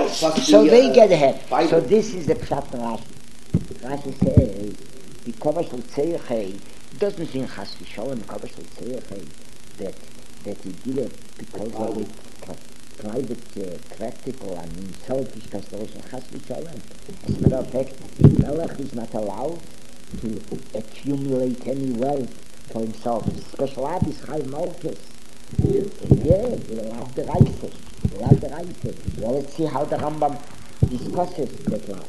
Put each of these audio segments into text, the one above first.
so they get ahead. So this is the Pshat Rashi. Rashi says, the Kovash L'Tzeichei doesn't mean Chas V'Sholem, Kovash L'Tzeichei, that he did it because of the private, practical, and selfish consideration. Chas V'Sholem. As a matter of fact, the Melech is not allowed to accumulate any wealth for himself. Special Ab is Chai Malchus. Yeah, we'll have the Reise. Well, let's see how the Rambam discusses that life.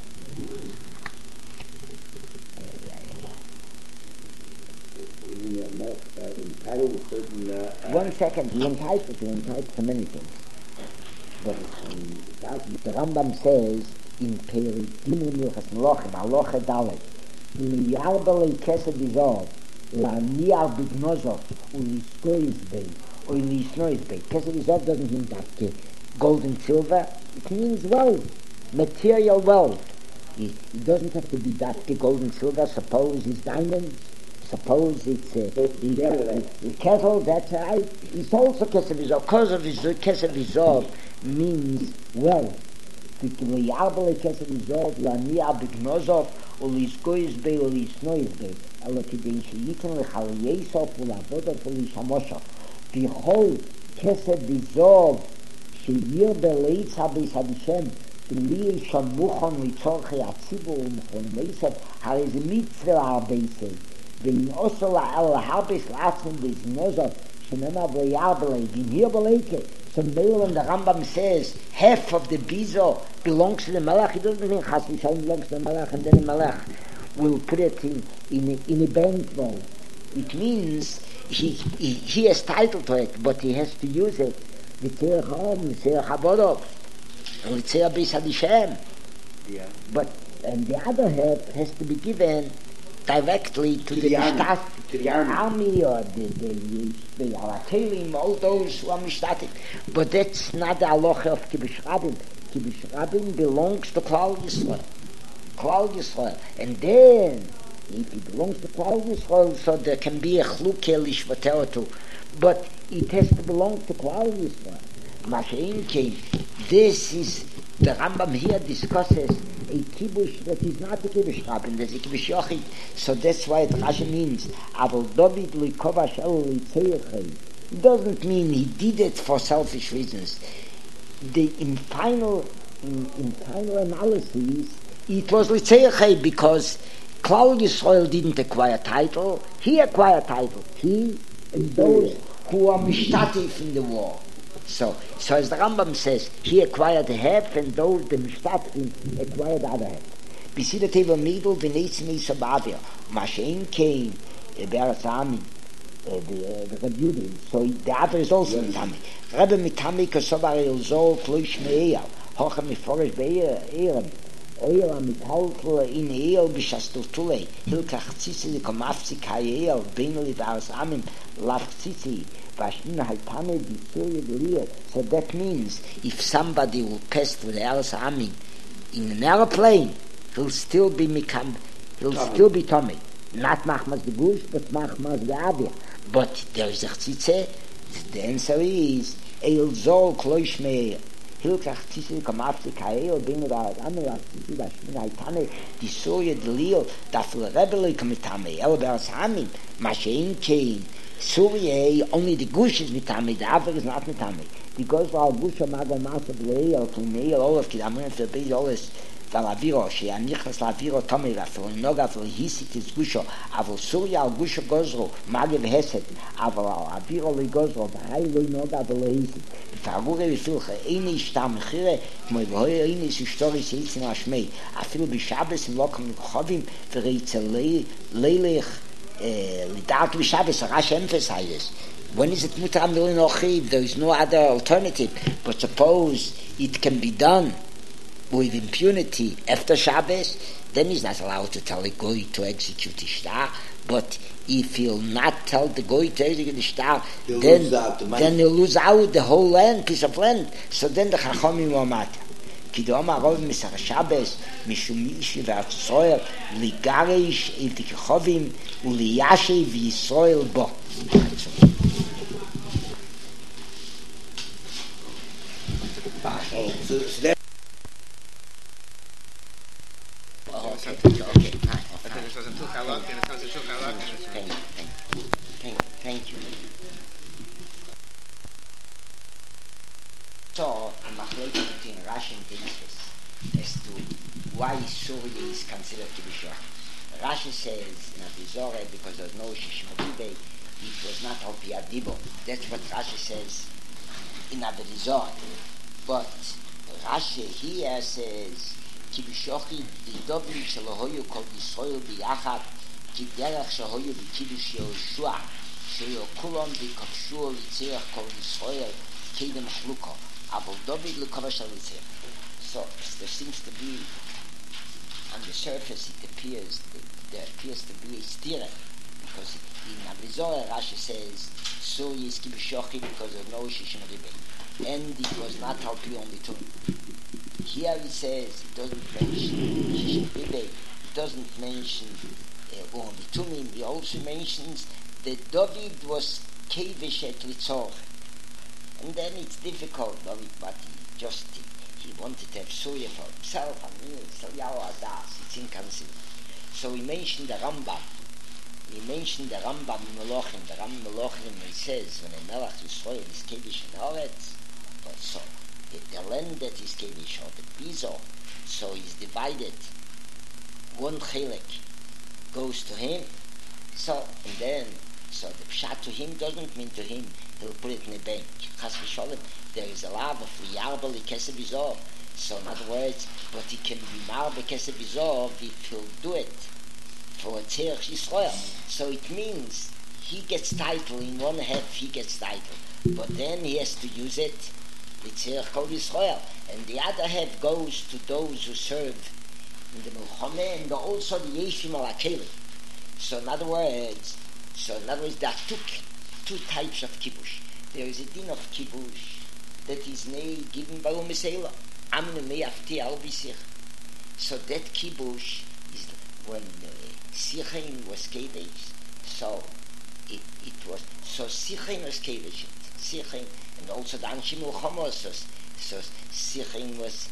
One second, he entitled to many things. But the Rambam says in Peri Gimel Milchas Melachim, Halacha Dalet, in Yarbele Kesed Izor, La'aniar Bignozov, Uliskois Bey, or Lisnois Bey. Kesed Izor doesn't mean that gold and silver, it means wealth, material wealth. It doesn't have to be that gold and silver, suppose it's diamonds, suppose it's the kettle, that's right. It's also Kesed Izor. Because of Kesed Izor means wealth. Yarbele Kesed Izor, La'aniar Bignozov, ולזכויס בי ולסנויס בי אלא כדי שייתן לך לייסוף ולעבוד ולשמושו בכל כסד וזוב שיהיה בליץ הביס הדשם בלי שמוכן לצורכי הציבור ומכון לייסף הרי זה מצווה הרבייסי ונעשו להרביס לעצמם בזנוזות שנאמר ויערבלי ונהיה בליקה. So Balaam, the Rambam says, half of the bizo belongs to the Malach. He doesn't mean Chas V'Sholem belongs to the Malach, and then the Malach will put it in a bankroll. It means he has title to it, but he has to use it. V'tzei Chom, V'tzei Chavodov, V'tzei Beis Hadishem. But and the other half has to be given directly to the army or the Aratelim, all those who are mishtatim. But that's not the halacha of Kibbush Rabin. Kibbush Rabin belongs to Klal Yisrael. And then, if it belongs to Klal Yisrael, so there can be a chluke lishvater too. But it has to belong to Klal Yisrael. Mashein came. This is, the Rambam here discusses a kibbush that is not a kibbush Rabin, there's a kibbush yochid. So that's why it Rashi means, Aval David likovash el litzeichei. It doesn't mean he did it for selfish reasons. In final analysis, it was litzeichei because Klal Yisrael didn't acquire title, he acquired title. He and those who are mishtatif in the war. So as the Rambam says, he acquired half, and those the Mishtatim acquired the other half. B'sida teva middle v'neitzim isabavia. Mashein came Be'eretz Amin, the Rebbe. So the other is also mitami. Rebbe mitami kasovar elzol kloish me'eyal. Hocha miforish be'eram. Oyel amitaltel in eyal b'shastultulei. Hilkach tzitzi komafzi kayeyal beinali Be'eretz Amin lav tzitzi. So that means if somebody will pass through the Eretz Amin in an airplane, he'll still be Tomei. Not Machmas the Gush, but Machmas the Avia. But there is a Chtzitze. The answer is Eil Zol Kloish Meir. Hilkach Tzitze Kamafti Kael Binu Eretz Amin Lav Tzitze Bashmin Haitane Disoye Delil Dafil Rebele Kamitame El Be'eretz Amin Mashein Kein Surya, only the Gush is mitami, the Aver is not mitami. Because our Gush are Magal Masa Blei, or Tumeil, all of Kidamun, for Beis Oles, Valaviro, she Anichas Laviro, Tomei, Rafel, Noga, for Hisit is Gusho, Aval Surya, al Gusho Gozro, Magav Heset, Aval Aviro Le Gozro, Vahai Lo Noga, Velo Hisit. Fagure Vifilche, Eine Ishtam Chire, Moi Vohe, Eine Ishtori Seitzin Ashmei, Afilu Bishabes, in Lokam Chovim, Vereitzel Leilech, Lidat Shabbos, Rashi emphasizes. When is it mutar milin ochiv? There is no other alternative. But suppose it can be done with impunity after Shabbos, then he's not allowed to tell the goy to execute the shtar. But if he'll not tell the goy to execute the shtar, then he'll lose out the whole piece of land. So then the chachomim will matter. כי דאמר הרוב מסר השבס משום אישי והצויר לגרש את הכחובים וליישב וישראל בו. Thank you. So, in Machlokes between Rashi and Tosfos as to why Surya is considered to be sure. Rashi says in Abizore, because there's no Shishmoribe, it was not Alpi Adibo. That's what Rashi says in Abizore. But Rashi here says, כי בשוחי דובים שלא היו כל ישראל ביחד, כי דרך שהיו בקידוש יהושע, שהיו כולם ביקשו לצריך כל ישראל קדם חלוקו, אבל דוד לכובש על לצריך. So there seems to be, on the surface it appears, there appears to be a steer, because in Avizor Rashi says, so is ki b'shochi because of no shishim ribe, and it was not how to only two. Here it says, it doesn't mention shishim ribe, it doesn't mention only two. It also mentions that David was kevish et litzor, and then it's difficult, David, but he wanted to have Surya for himself, it's inconceivable. So we mentioned the Rambam. We mentioned the Rambam Melochim. The Rambam Melochim, he says, when a Melech Yisrael is Kevish in Haaretz, so the land that is Kevish, or the Bizo, so he's divided. One Chelek goes to him, so, and then, so the Pshat to him doesn't mean to him, he'll put it in a bank. Chas v'sholem, there is a law of Liyarba L'Kesef Bizor. So in other words, but he can be Mar B'Kesef Bizor if he'll do it for a Tzirch Yisrael. So it means he gets title in one half, he gets title, but then he has to use it the Tzirch Kol Yisrael, and the other half goes to those who serve in the Milchomeh and also the Yeshim Al HaKeli. So in other words, there are two types of kibush. There is a din of kibush that is given by Umisela. Amne me afti al bisich. So that kibush is when Sichain was kevish. So it was so Sichain was kevish. Sichain and also the Anshim Ulchamos. So Sichain was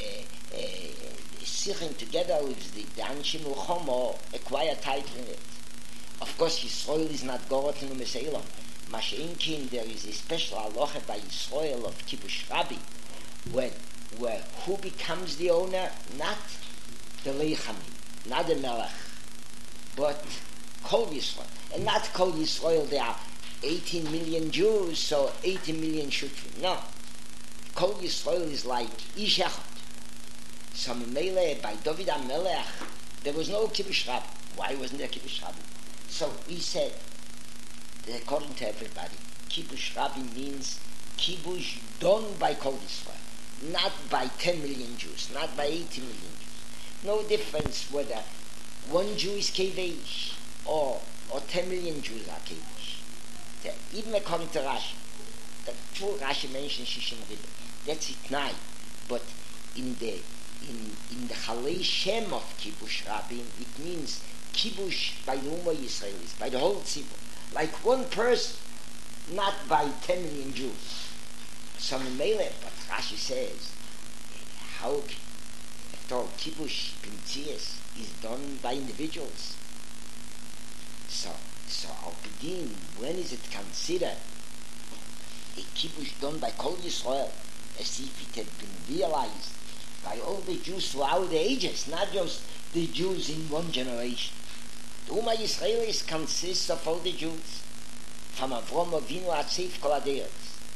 Sichain together with the Anshim Ulchomo acquire title in it. Of course, Yisrael is not God in Umisela. Masha'inkin, there is a special halacha by Yisrael of Kibush Rabbi, where who becomes the owner? Not the Leichami, not the Melech, but Kol Yisrael. And not Kol Yisrael, there are 18 million Jews, so 18 million Shutrim. No. Kol Yisrael is like Ish Echad. So Mele, by David HaMelech, there was no Kibush Rabbi. Why wasn't there Kibush Rabbi? So he said, according to everybody, Kibush Rabbi means Kibush done by Kol Yisrael, not by 10 million Jews, not by 80 million Jews. No difference whether one Jew is Kevish or 10 million Jews are Kevish. Even according to Rashi, the full Rashi mentions Shishim Ribe. That's it now. But in the Chalei Shem of Kibush Rabbi, it means Kibush by the Ummah Yisraelis, by the whole Tzibur. Like one person, not by 10 million Jews. So Mele, but Rashi says, how, after all, Kibush Pintzias is done by individuals. So Al Pidin, when is it considered a Kibush done by Kol Yisrael, as if it had been realized by all the Jews throughout the ages, not just the Jews in one generation. The Ummah Yisraelis consists of all the Jews, from Avram Avinu Atzeif Kol Aderes.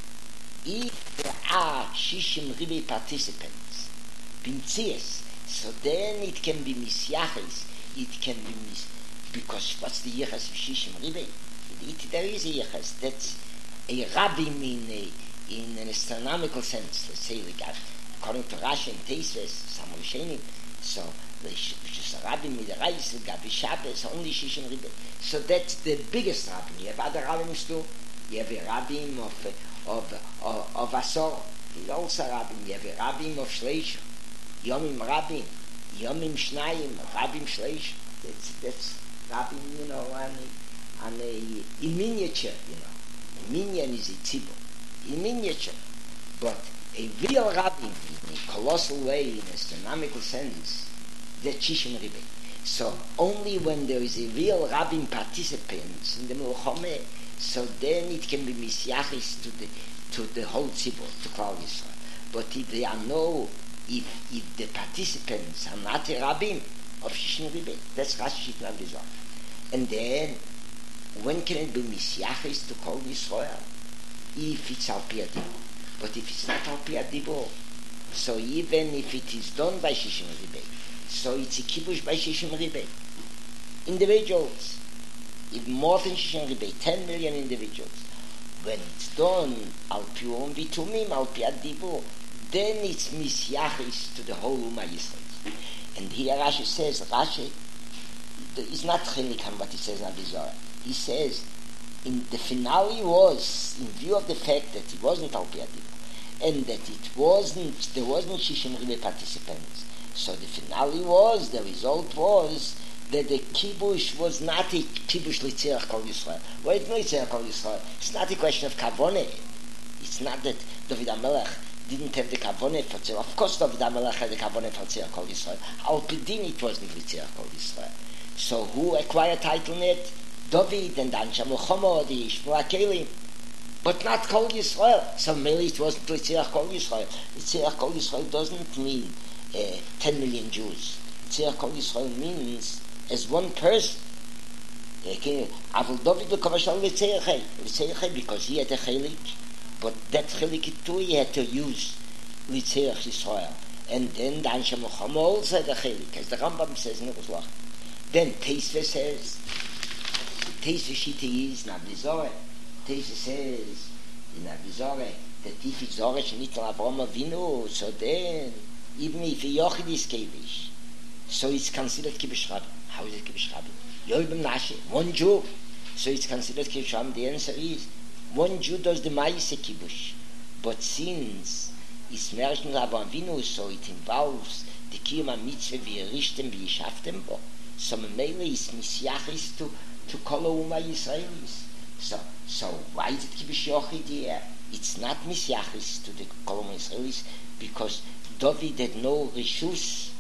If there are Shishim Ribe participants, Pintzias, so then it can be Misyaches, it can be because what's the Yeches of Shishim Ribe? There is a Yeches, that's a Rabbim in an astronomical sense, let's say, according to Rashi and Tosfos, Samuel Shenim, so which is a Rabbi Midarais, Gabi Shabbos, only Shishim Ribe. So that's the biggest Rabbi. You have other rabbis too. You have a Rabbi of Asor. He's also a Rabbi. You have a Rabbi of Shleish. Yomim Rabbi. Yomim Shnayim. Rabbi Shleish. That's Rabbi, in miniature, A minyan is a tzibur. In miniature. But a real Rabbi, in a colossal way, in an astronomical sense, that's Shishim Ribe. So only when there is a real rabbin participants in the Milchome, so then it can be misyachis to the whole tzibur, to Klal Yisrael. But if there are no, if the participants are not a rabbin of Shishin Ribe, that's Rashi Shitna Vizor. And then, when can it be misyachis to Klal Yisrael? If it's al pi adibur. But if it's not al pi adibur, so even if it is done by Shishim Ribe, so it's a kibush by Shishim Ribe. Individuals, if more than Shishim Ribe, 10 million individuals, when it's done al pi um bitumim, al pi adibur, then it's misyachis to the whole Ummah Yisrael. And here Rashi says, Rashi is not chilik on what he says in Avizorah. He says, in the finale was, in view of the fact that it wasn't al pi adibur, and that there wasn't Shishim Ribe participants. So the finale was, the result was, that the kibush was not a kibush litzerach Kol Yisrael. Well, it's not litzerach Kol Yisrael. It's not a question of kavoneh. It's not that David HaMelech didn't have the kavoneh for tzerach. Of course David HaMelech had the kavoneh for tzerach Kol Yisrael. Al Pidin it wasn't litzerach Kol Yisrael. So who acquired title net? David and Ansha Milchama, the Yishmua Kelim. But not Kol Yisrael. So maybe it wasn't Litzirach Kol Yisrael. Litzirach Kol Yisrael doesn't mean 10 million Jews. Litzirach Kol Yisrael means as one person. Avol David Lekavashal Litzirach because he had a chelik, but that chelik too he had to use Litzirach Yisrael. And then the Ansha Milchama also had a chelik, as the Rambam says in Yerushalach. Then Teisve says, Teisve Shita is Navizorah. Teisve says in Avizorah that if it's Zoresh Nitel Avraham Avinu, so then even if a Yochid is Kevish, so it's considered Kibush Rabbi. How is it Kibush Rabbi? Yoibim Nashe, one Jew, so it's considered Kibush Rabbi. The answer is one Jew does the Ma'ase Kibush, but since it's Mershon Avraham Avinu, so it involves the Kiyum Mitzvah v'yerishtem v'yishaftem bo. So Memele is Misyachis to Kol Ummah Yisraelis. So why is it Kibush Yochid here? It's not Misyachis to the Kol Ummah Yisraelis because David had no rishus.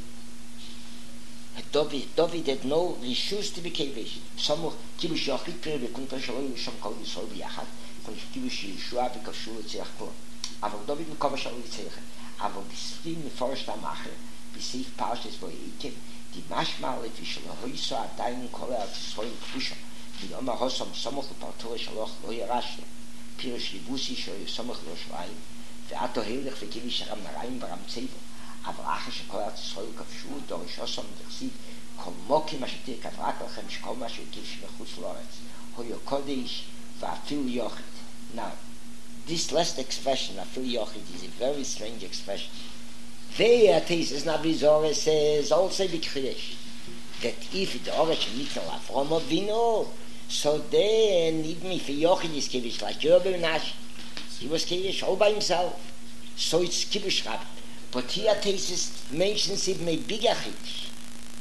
David had no rishus to be Kevish. Some Kibush Yochid Pir v'kunta shalom yisham Kol Yisrael b'yachad. From Kibush Yeshua v'kavshu l'tzirach kol. Aval David v'kava shalom l'tzirach. Aval b'sfim meforsh ta'macher b'seif parshas v'yikim. Die Mashmal if you hoyso adayin kol Yisrael kfusha. Die Oma Hosom Somoch L'Partor Shaloch Lo Yerash Pirush Libusi Shoy Somoch Lo Shvaim Ve'ato Heilich Ve'kivish Aram Narayim Baram Tzevo Avracha Shekol Yisrael Kavshu Dorish Hosom D'chsiv Kol Mokim Asher Tir Kavrak Lachem Shekol Masher Kivish Mechutz Loretz Hoyo Kodesh Va'afil Yochid. Now, this last expression, Afil Yochid, is a very strange expression. There, Tesis Navizorah says, also B'Kriyesh, that if the Oresh Nitel Avraham Avinu, so then even if Yochid is Kibush like Yorbim Nash, he was Kibush all by himself. So it's Kibush Rabbi. But here Tesis mentions even a bigger Chiddush.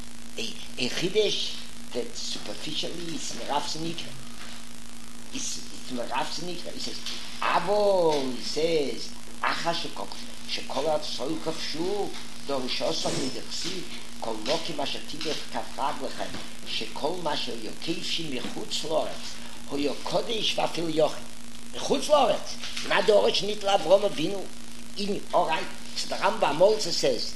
A Chiddush that superficially is Merav Sinikra. It's Merav Sinikra. He says, Avo, he says, Acha Shekol Yisrael Kavshu, Dorish Hosom D'chsiv, כל לוקים אשר תיגף כפרג לכם שכל מה שיוקפשים מחוץ לארץ הוא יוקודש ואפילו יוחד מחוץ לארץ מה דורש ניתל אברהם אבינו in alright so the Rambam also says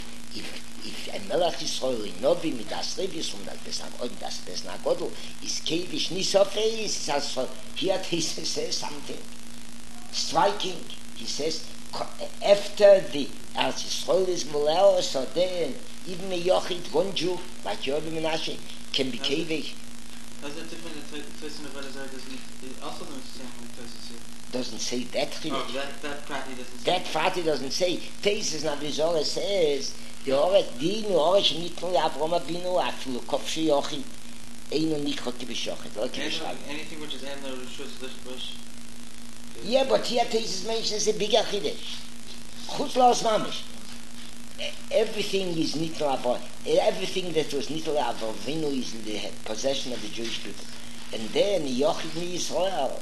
if a Melech Yisrael in Novi mit das Revis und das Besna Godel is kevish nisofei is also here he says something striking. He says after the Eretz Yisrael is Mulel, so then even a Yochid, one Jew, like Yorbim Menashe, can be Kevish. How's that different than Tfesin of Elazar also doesn't say that Chiddush? Oh, that Prati doesn't say. That Prati doesn't say. Tesis Navizorah says, the Oret Dinu, Oret Nitnu Avraham Avinu, Afilu Kofshi Yochid, Einu Nikro Kibush Yochid. Anything which is Ender Rishus Lish. Yeah, but here Tesis mentions a bigger Chiddush. Chutz Laos Mamish. Everything is Nitl Avraham. Everything that was Nitl Avraham is in the possession of the Jewish people. And then Yochid Mi Yisrael.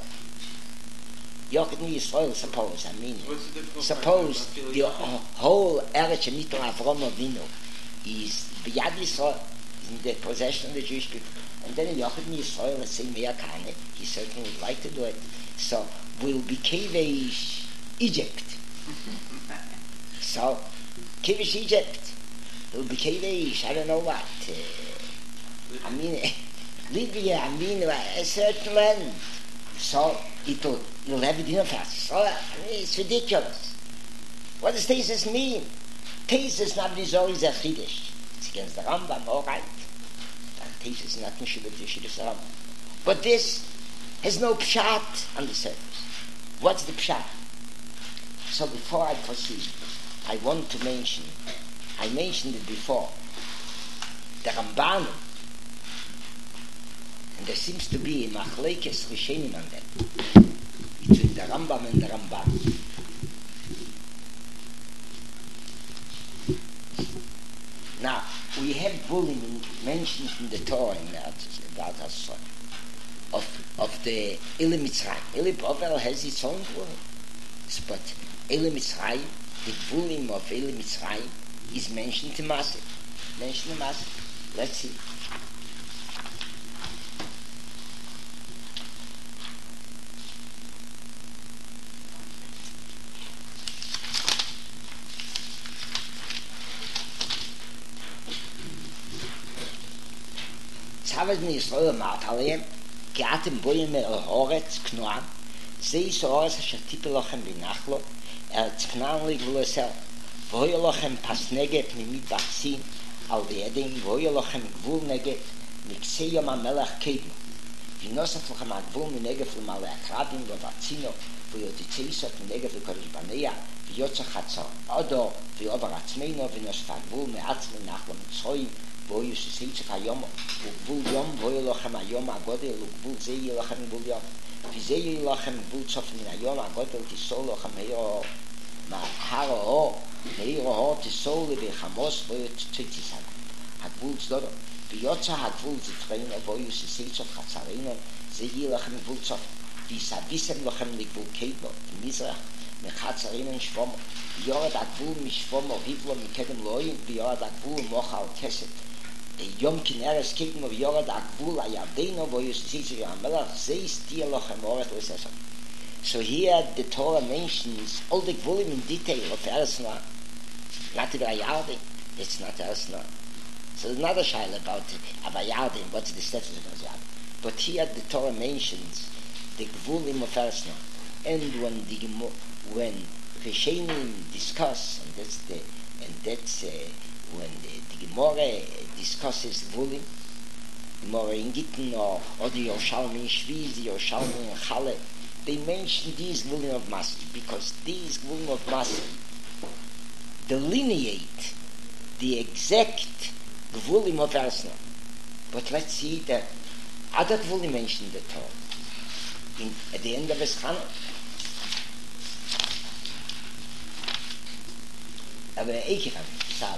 Yochid Mi Yisrael, suppose, suppose the whole Eretz Nitl Avraham Avinu is B'Yad Yisrael, is in the possession of the Jewish people. And then Yochid Yisrael, let's say Meir Kahane, he certainly would like to do it. So we'll be Kevish Egypt. So Kevish Egypt will be Kevish, I don't know what. Libya, a certain land. So you'll have it in a fast. So it's ridiculous. What does thesis mean? Thesis not is always a Chiddush. It's against the Rambam, all right. Thesis is not Mishubah to Shiddush the Rambam. But this has no pshat on the surface. What's the pshat? So before I proceed, I want to mention, I mentioned it before, the Ramban, and there seems to be a machlekes rishonim on that, between the Rambam and the Ramban. Now, we have Bulim mentioned in the Torah about us of the Elim Mitzrayim. Elim Bovel has its own Bulim, but Elim Mitzrayim, the Bulim of Elim Mitzrayim, is mentioned in Maseh. Let's see. Tzavaz mi Yisrael amart aleim, ki atem boyim haaretz Knuan, ze is haaretz asher tipe lochem binachlo, tzknan ligvul esel, v'hoya lochem pas neget mimit bachzin, al v'yedin, v'hoya lochem gvul neget, miksei yom ha-melech kedmo, v'nosaf lochem ha-gvul minegef l'male akrabim v'vatzino, v'yoditzeisot minegef l'kodesh baneya, v'yotzach hatzor odo, v'yovar atzmeino, v'nosaf ha-gvul me'atzme nachlo mitzroyim, Voyu sisitz hayom, ugvul yom voyu lochem hayom agodel, ugvul zei lochem gvul yom. Vizei lochem gvul tzof min hayom agodel tisol lochem heiro ma haro heiro tisol v'chamos voyu tzitzis hagvul tzdodo. V'yotza hagvul zitreino voyu sisitz chatzareino zei lochem gvul tzof. V'savisem lochem ligvul keidlo v'mizrach mechatzareino shvomo. V'yorad hagvul mishvomo hivlo mikedem loim v'yorad hagvul mochal keset. Yom Kineres Kedmo Yorad Akvul Ayadeno Voyus Tzitzi Amelach Zeis Tielochem Oret Lesesam. So here the Torah mentions all the volume in detail of Eresna. Not the Ayadin, it's not Eresna. So there's another shaila about Abayadin, what's the status of Ayadin. But here the Torah mentions the volume of Eresna. And when Rishonim discuss, and that's when the Gemara discusses Vulim, Gemara in Gittin or the Yerushalmi in Shviz, the Yerushalmi in Chale, they mention these Vulim of Masih because these Vulim of Masih delineate the exact Vulim of Eresna. But let's see the other Vulim mentioned at all at the end of Eschana. Aber Eikram, Sal.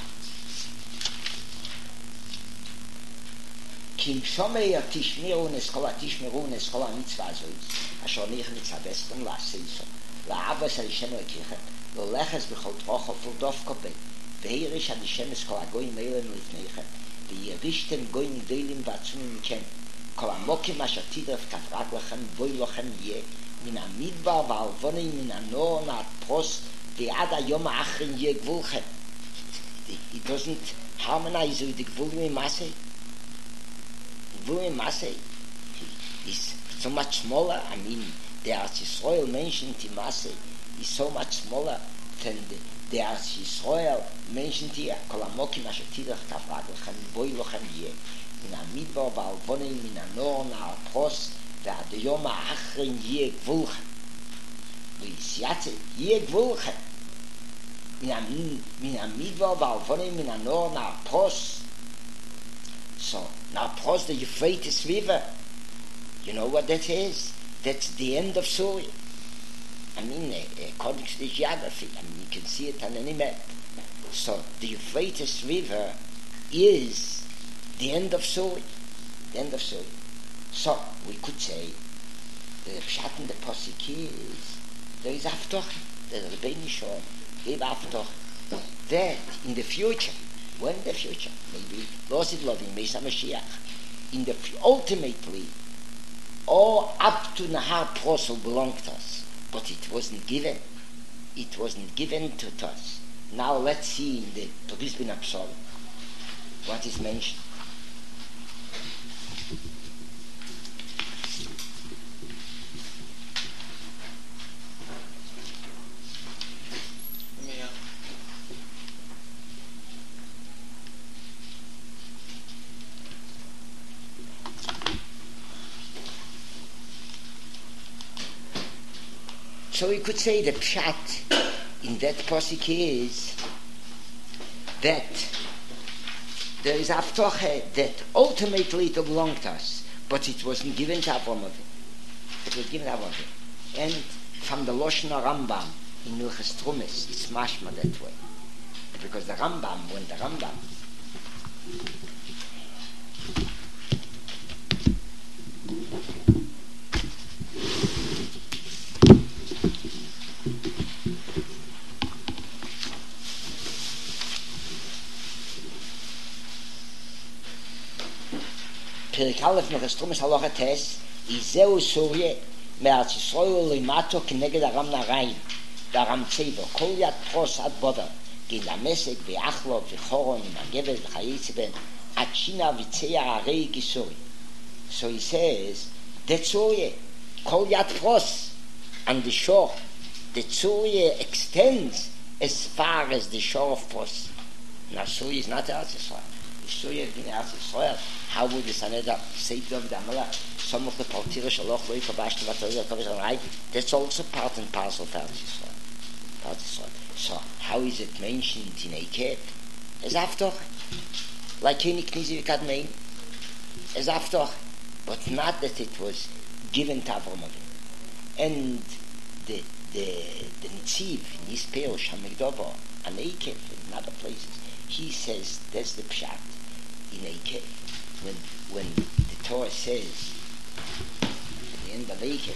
Kim Shomei Tishmiru Neskola Tishmiru Neskola Mitzvah Zois Asher Nich Mitzavestem Laseiso La'avas Arishem Lekichem Loleches B'chol Trocho Fuldof Kopei Ve'irish Arishem Eskola Goyim Eilen Lifneichem Ve'yirishtem Goyim Deilim V'atzumim Mikem Kol Amokim Asher Tidref Kafrak Lechem Voy Lochem Yeh Min HaMidbar V'alvonim Min HaNor Na'at Ve'ad HaYom HaAchrin Yeh Gvulchem. It doesn't harmonize with the Gvulim Maseh. Gvulim Maseh is so much smaller. I mean, the Eretz Yisrael mentioned in Maseh is so much smaller than the Eretz Yisrael mentioned here. Kol Amokim Asher Tidrech Kafrak Lechem Voy Lochem Yeh Min HaMidbar V'alvonim Min HaNor Na'at Pros Ve'ad HaYom HaAchrin Yeh Gvulchem. V'yisyatze Yeh Gvulchem Min HaMidbar V'alvonim Min HaNor Na'at Pros. So now across the Euphrates River, you know what that is? That's the end of Syria. I mean, according to the geography, I mean, you can see it on any map. So the Euphrates River is the end of Syria. The end of Syria. So we could say the Pshat in the Posik is there is Avtoch, the Rebbeinu Shalom gave Avtoch that in the future When in the future, maybe Losid Loving, Mesa Mashiach, in the ultimately, all up to Nahar Prosel belonged to us, but it wasn't given. It wasn't given to us. Now let's see in the Brisbane Absol what is mentioned. So we could say the pshat in that posik is that there is aftoche that ultimately it belonged to us, but it wasn't given to Avram Avinu. It was given to Avram Avinu. And from the Loshen Rambam in Milchas Trumis, it's mashma that way. Because the Rambam, when the Rambam Perik Aleph Milchas Trumis Halacha Tes Izeu Surye Me'arz Yisrael Limato Keneged Aram Narayim V'Aram Tzeva Kol Yad Pros Ad Boda Gid Amesek V'Achlo V'Choron V'Magevet V'Chayitze Ben Ad Shina V'Tzeya Arei Gisuri. So he says the Tzurye Kol Yad Pros and the shore. The Tzurye extends as far as the shore of Pros. Now Tzurye is not Eretz Yisrael. Tzurye is in Eretz Yisrael. How would the Sanhedrin say to the Amalek? Some of the Paltira Shaloch Loi Kabashta Vatorah Kavish Rai. That's also part and parcel of Eretz Yisrael. Part of Yisrael. So how is it mentioned in Eikev? As after, like Kini Knizi Vikadmein, as after, but not that it was given to Avram Avinu. And the Nitziv in his Perush Hamigdobo and Eikev in other places, he says that's the pshat in Eikev. When the Torah says at the end of Eikev,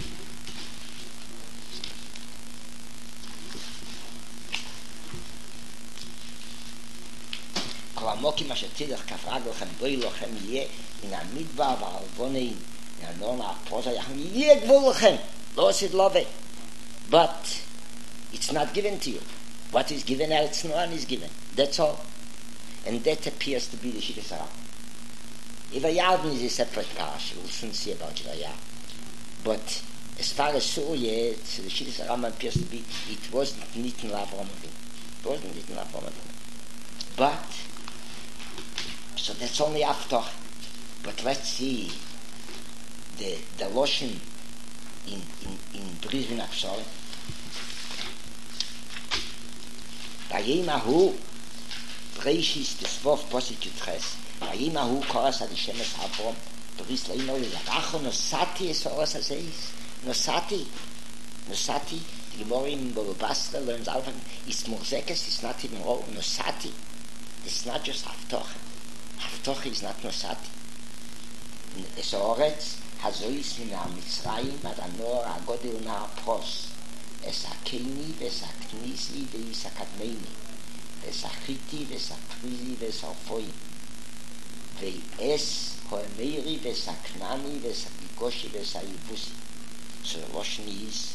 Kol Amokim Asher Tidach Kaf Raglochem Boi Lochem Yeh in HaMidbar V'Alvonein in HaNon HaProza Yachem Yeh Gvul Lochem Lo Osid Love. But it's not given to you. What is given, Eretz Noan is given. That's all. And that appears to be the Shittas HaRambam. Ivayavin is a separate parish. We'll soon see about Ivayavin. But as far as Surya, so the Shittas HaRambam appears to be, it wasn't Nitten L'Avram Avinu. It wasn't Nitten L'Avram Avinu. But, so that's only after. But let's see the Loshen in Brisbane Absol. Vayim Ahu, Reishis Tesvov Posik Yutches. Vayim Ahu Koras Ad Shemes Avram. Bris Leino L'Racho Nosati es Oras Azeis. Nosati. The Gemara in Baba Basra learns out from it's Murzekes, it's not even all Nosati. It's not just Haftoch. Haftoch is not Nosati. Es Oretz Hazois Min HaMitzrayim Ad Anor HaGodel NaPros. Es HaKeni Ves HaKnisi Veis HaKadmeini. Ves HaChiti Ves HaPrizi Ves HaOfoim. Ve'es HaEmeiri Ves HaKnani Ves HaPikoshi Ves HaYibusi. So the Loshen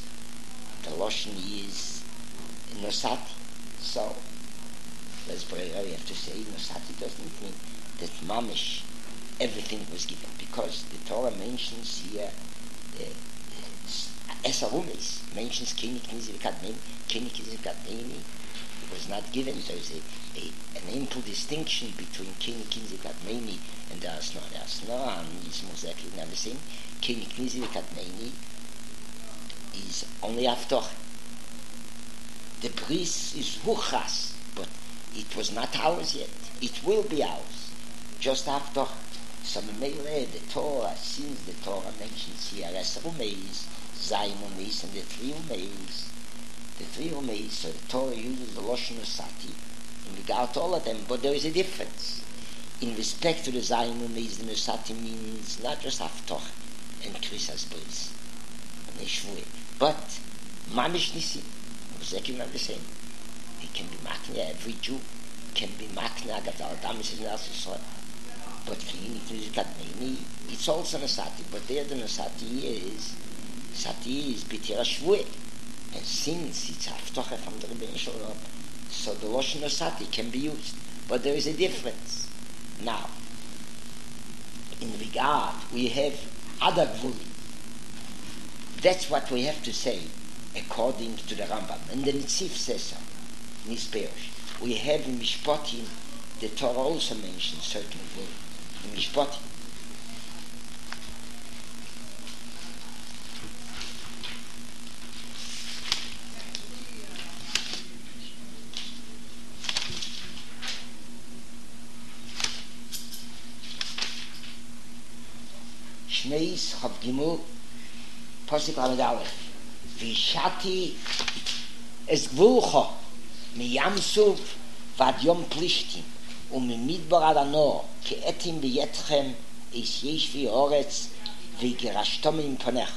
is Nosati. So let's pray. We have to say Nosati doesn't mean that Mamish everything was given, because the Torah mentions here Esarumis mentions Keni Knizi Vikadmeini. It was not given. So there's an ample distinction between Keni Knizi Vikadmeini and the Asno. The Asno and is exactly the same. Keni Knizi Vikadmeini is only after. The bris is Huchas, but it was not ours yet. It will be ours just after. So the Torah, since the Torah mentions here Esarumis, Zaymunis, and the three Umeis, so the Torah uses the Loshen Nosati in regard to all of them, but there is a difference. In respect to the Zaymunis, the Nosati means not just Haftoch and Krisas Bris, and Neshvuim, but Mamish Nisim, exactly not the same. It can be Matnia, every Jew can be makna gadal damis in also. But it's also Nasati, but there the Nasati is B'tira Shvuah. And since it's Haftocha from the Rebbeinu Shalom, so the Lashon Nasati can be used. But there is a difference. Now, in regard, we have other Gvuli. That's what we have to say, according to the Rambam. And the Nitzif says so, in his Perush. We have in Mishpatim, the Torah also mentions certain Gvuli. In Mishpatim. Shneis Chav Gimel Posik Lamed Aleph Vishati Es Gvulcho Mi Yamsuf Vad Yom Plishtim וממדבר עד הנור, כאתים ביתכם, איש יש ואורץ, ויגרשתו מפניך.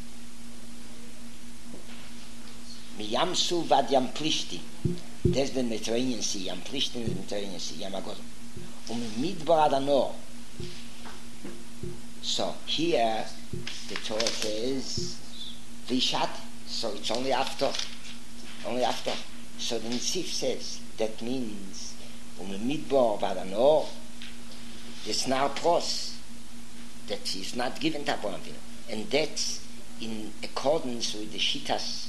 מים סוף ועד ים פלישתי, that's the Mediterranean Sea, ים פלישתי is the Mediterranean Sea, ים הגודל. וממדבר עד הנור. So here, the Torah says, Vishat, so it's only after. So the Nitzif says, that means, Midbar Vadanor, the Snar Pros, that is not given to Abonavino. And that's in accordance with the Shitas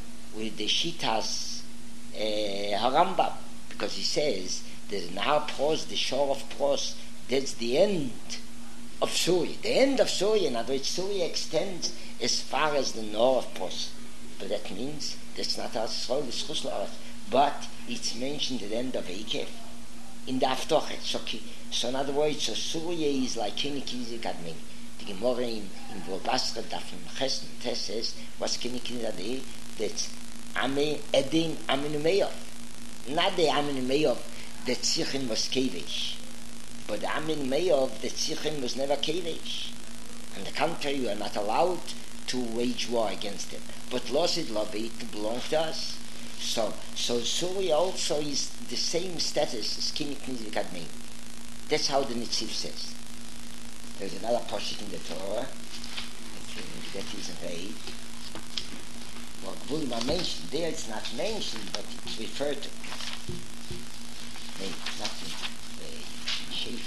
Harambam, because he says the Nahar Pros, the shore of Pros, that's the end of Syria. The end of Syria, in other words, Syria extends as far as the north of Pros. But that means that's not as strong as Chusla, but it's mentioned at the end of Ekev. In the Aftochet. So in other words, so Syria is like Kinikizi Kadmini. The Gemara in Volbasra Dafim Chesn Tes says, what's Kinikizi? That's Ame Edin Aminumeov. Not the Aminumeov that Tzichin was Kevish. But the Aminumeov that Tzichin was never Kevish. On the contrary, we are not allowed to wage war against them. But Losid Lobby to belong to us. So Syria also is the same status as Kinikizi Kadmini. That's how the Nitzif says. There's another portion in the Torah that is vague. Well, Gvulim are mentioned. There it's not mentioned, but it's referred to. Maybe it's not in shape.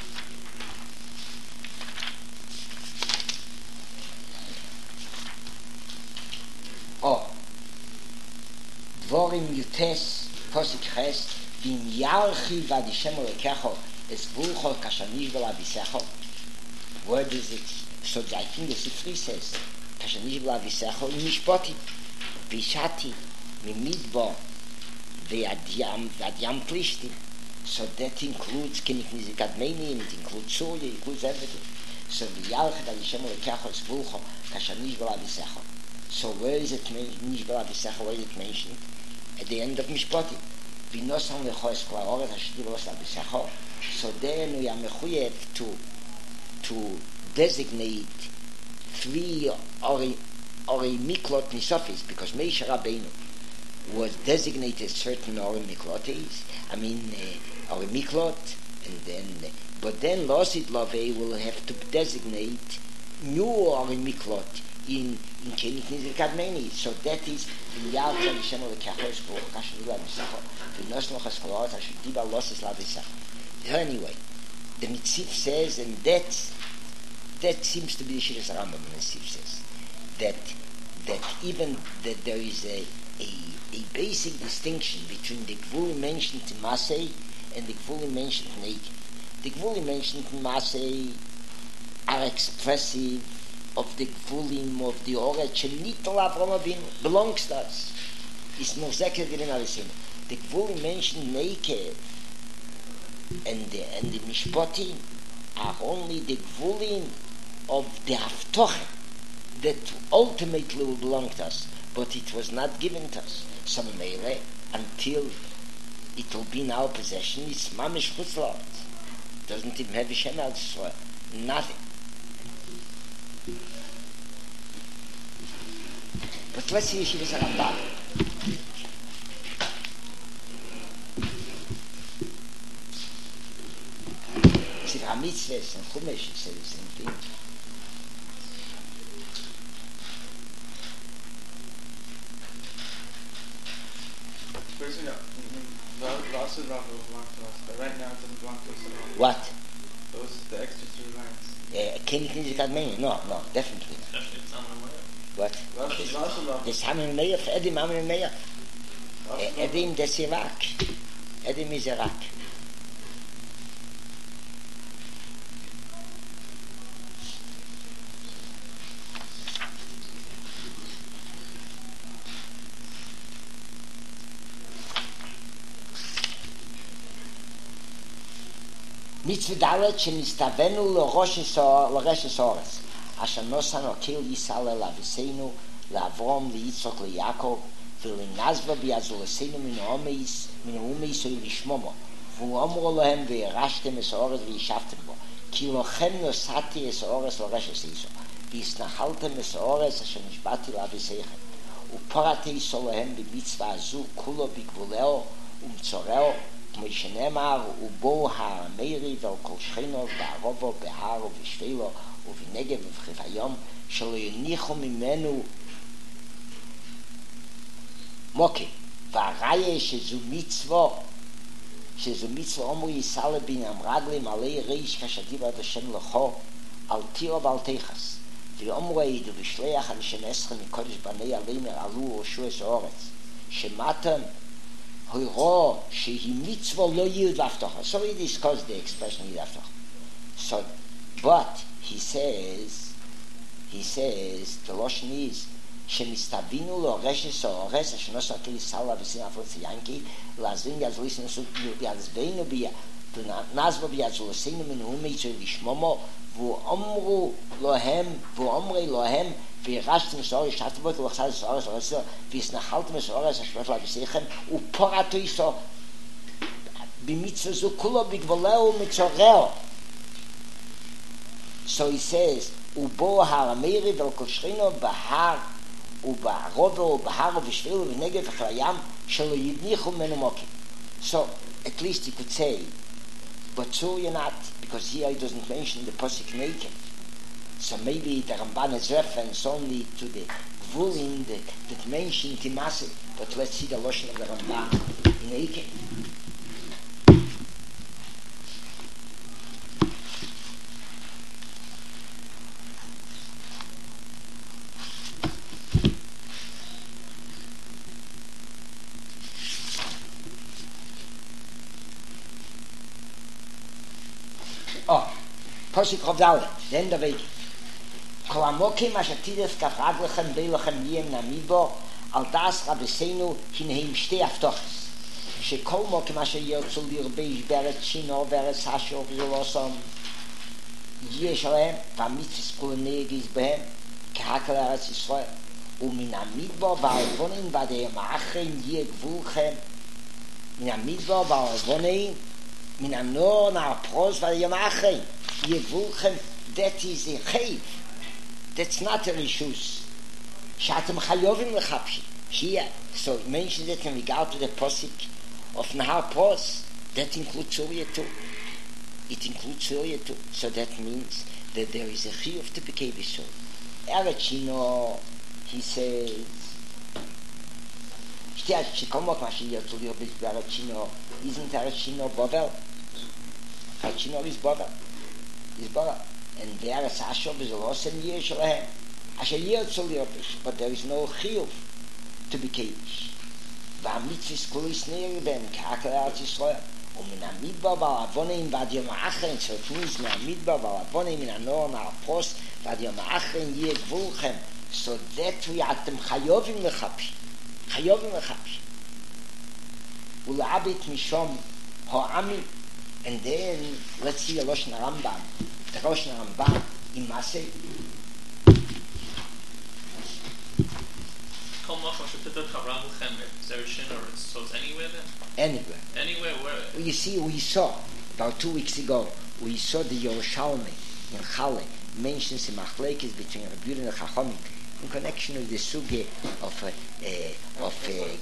Oh. Dvorim Yutes Posik Ches Vim Yarchi Vadishem Olekecho Es Gvulcho Kashanish Vela Visecho. Where does it? So I think the Sifri says Kashanish Vela Visecho in Mishpoti Vishati Mimidbo Ve'adyam Plishti. So that includes Kinikizi Kadmeni, it includes Syria, it includes everything. So Yarchi Vadishem Olekecho Es Gvulcho Kashanish Vela Visecho. So where is it mentioned? Where is it mentioned? At the end of Mishpatim. So then we are mechuyev to designate three Ori Miklot Nisofis, because Moshe Rabbeinu was designated certain Ori Miklotis. Ori Miklot, and then, but then Losid Lovei will have to designate new Ori Miklot in Kinikizi Kadmeni. So that is in Yalta Hashem Lekachos for Kashvila Misacho. The Nosno Chaskolot Hashidiba losses la Misacho. Anyway, the Nitzif says, and that seems to be the Shiras Rambam. The Nitzif says that even that there is a basic distinction between the Gvuli mentioned in Masei and the Gvuli mentioned in Eikev. The Gvuli mentioned in Masei are expressive of the Gvulim of the Oret Shenitol Avram Avinu belongs to us. It's no zeker gewinn alles hin. The Gvulim mentioned Neikev and the Mishpatim are only the Gvulim of the Haftocha that ultimately will belong to us, but it was not given to us. Some meile until it will be in our possession. It's mamish chutzlot. Doesn't even have a shem elsewhere. Nothing. But let's see Yeshivas Rambam. Sivra Mitzvahs and Chumash, it's the same thing. Right now it doesn't belong to us at all. What? Those the extra 3 lines. Can you No, definitely not. What? Das haben wir für Edim haben wir mehr. Edim, das Irak. Edim ist Irak. Mitzvah Dalet shenistavenu l'rosh Ores. Asher nosan okil Yisrael el Aviseinu לאברום ליצחק ליעקב ולנזבה ביעזולסנו מן האומייס ולשמומו והוא אמרו להם וירשתם את האורץ וישבתם בו כי לכם נוסעתי את האורץ לרשת איסו והסנחלתם את האורץ אשר נשבעתי לאביסיכם ופרעתי איסו להם במצווה הזו כולו בגבולהו ומצורהו כמו שנאמר ובו המרי ועל כל שכנו בערובו בהר ובשבילו ובנגב ובחביום שלא יניחו ממנו מוקי והראיה שזו מצווה אמרו יסעלה בין המרגלים עלי ריש כשדיבר עד השם לכו על תירו ועל תיחס ואמרו העידו לשלח אנשי נסחם מקודש בני עלימר עלו ורשו את האורץ שמעתם הוירו שהיא מצווה לא ייעוד להבטחה. So he discussed the expression ייעוד להבטחה. So, but he says the Lashon is שמסתבינו לו רשס או אורס אשר נוסע כליסלה וסינה פרצי ינקי להזבין יעזוליסנו יעזבנו נעזבו ביעזולסינו מנהומי יצוי לשמומו ואומרו להם וירשתם סעורס שתבות ולחסד סעורס אורסו ויסנחלתם סעורס אשרת להביסיכם ופורתו איסו במצווה זו כולו בגבולהו ומצורהו. So he says ובו הר המרי ולכל שכינו בהר ובערובו ובהר ובשביל ובנגב ובחיים שלא יניחו ממנו מוקים. So at least you could say but so you're not because here he doesn't mention the Posik naked. So maybe the Ramban is reference only to the Gvulin that mentioned Timasi, but let's see the Lashon of the Ramban in Eiken. Posik Rav Dalet, the end of it. Kol amokim ashatidef kafrag lechem beilochem yem namibo al das rabbeseinu hinheim shtei aftochis. Shekol mokim asher yotzu lirbeish beret shino beret sasho v'zolosom yesh alehem v'amitzis kulenegis behem kehakal eretz Yisrael umin amidbo v'alvonin v'adeyem achrein yeh gvulchem min amidbo v'alvonin min anor na'apros v'adeyem achrein Yevulchem, that is a chayv. That's not a rishus. Shatem chayovim lechapshi. Here, so it mentions that in regard to the posik of Nahar Pros, that includes Surya too. It includes Surya too. So that means that there is a chiyuv to be kevisur. Erechino, he says, Shikomok Mashiach to the Obis Erechino, isn't Erechino Bovel? Erechino is Bovel. And there is Ashov is a loss and year Shalahem. Asher Yotzel Yopish, but there is no chiyuv to be kevish. V'amitzvus kulis near them, k'akal eretz Yisrael. U'min ha'midbar v'alavonim v'ad yom ha'achrein, so it means min ha'midbar v'alavonim min ha'nor na'apos v'ad yom ha'achrein yeh gvulchem. So that we atem chayovim lechapish. Chayovim lechapish. U'la'abit mishom ha'amim. And then, let's see the Lashon Rambam. The Lashon Rambam in Masei. So it's anywhere then? Anywhere. Anywhere, where? You see, we saw, about 2 weeks ago, we saw the Yerushalmi in Chale mentions the Machlekes between Rabbi Yehuda and Chachamim in connection with the suge of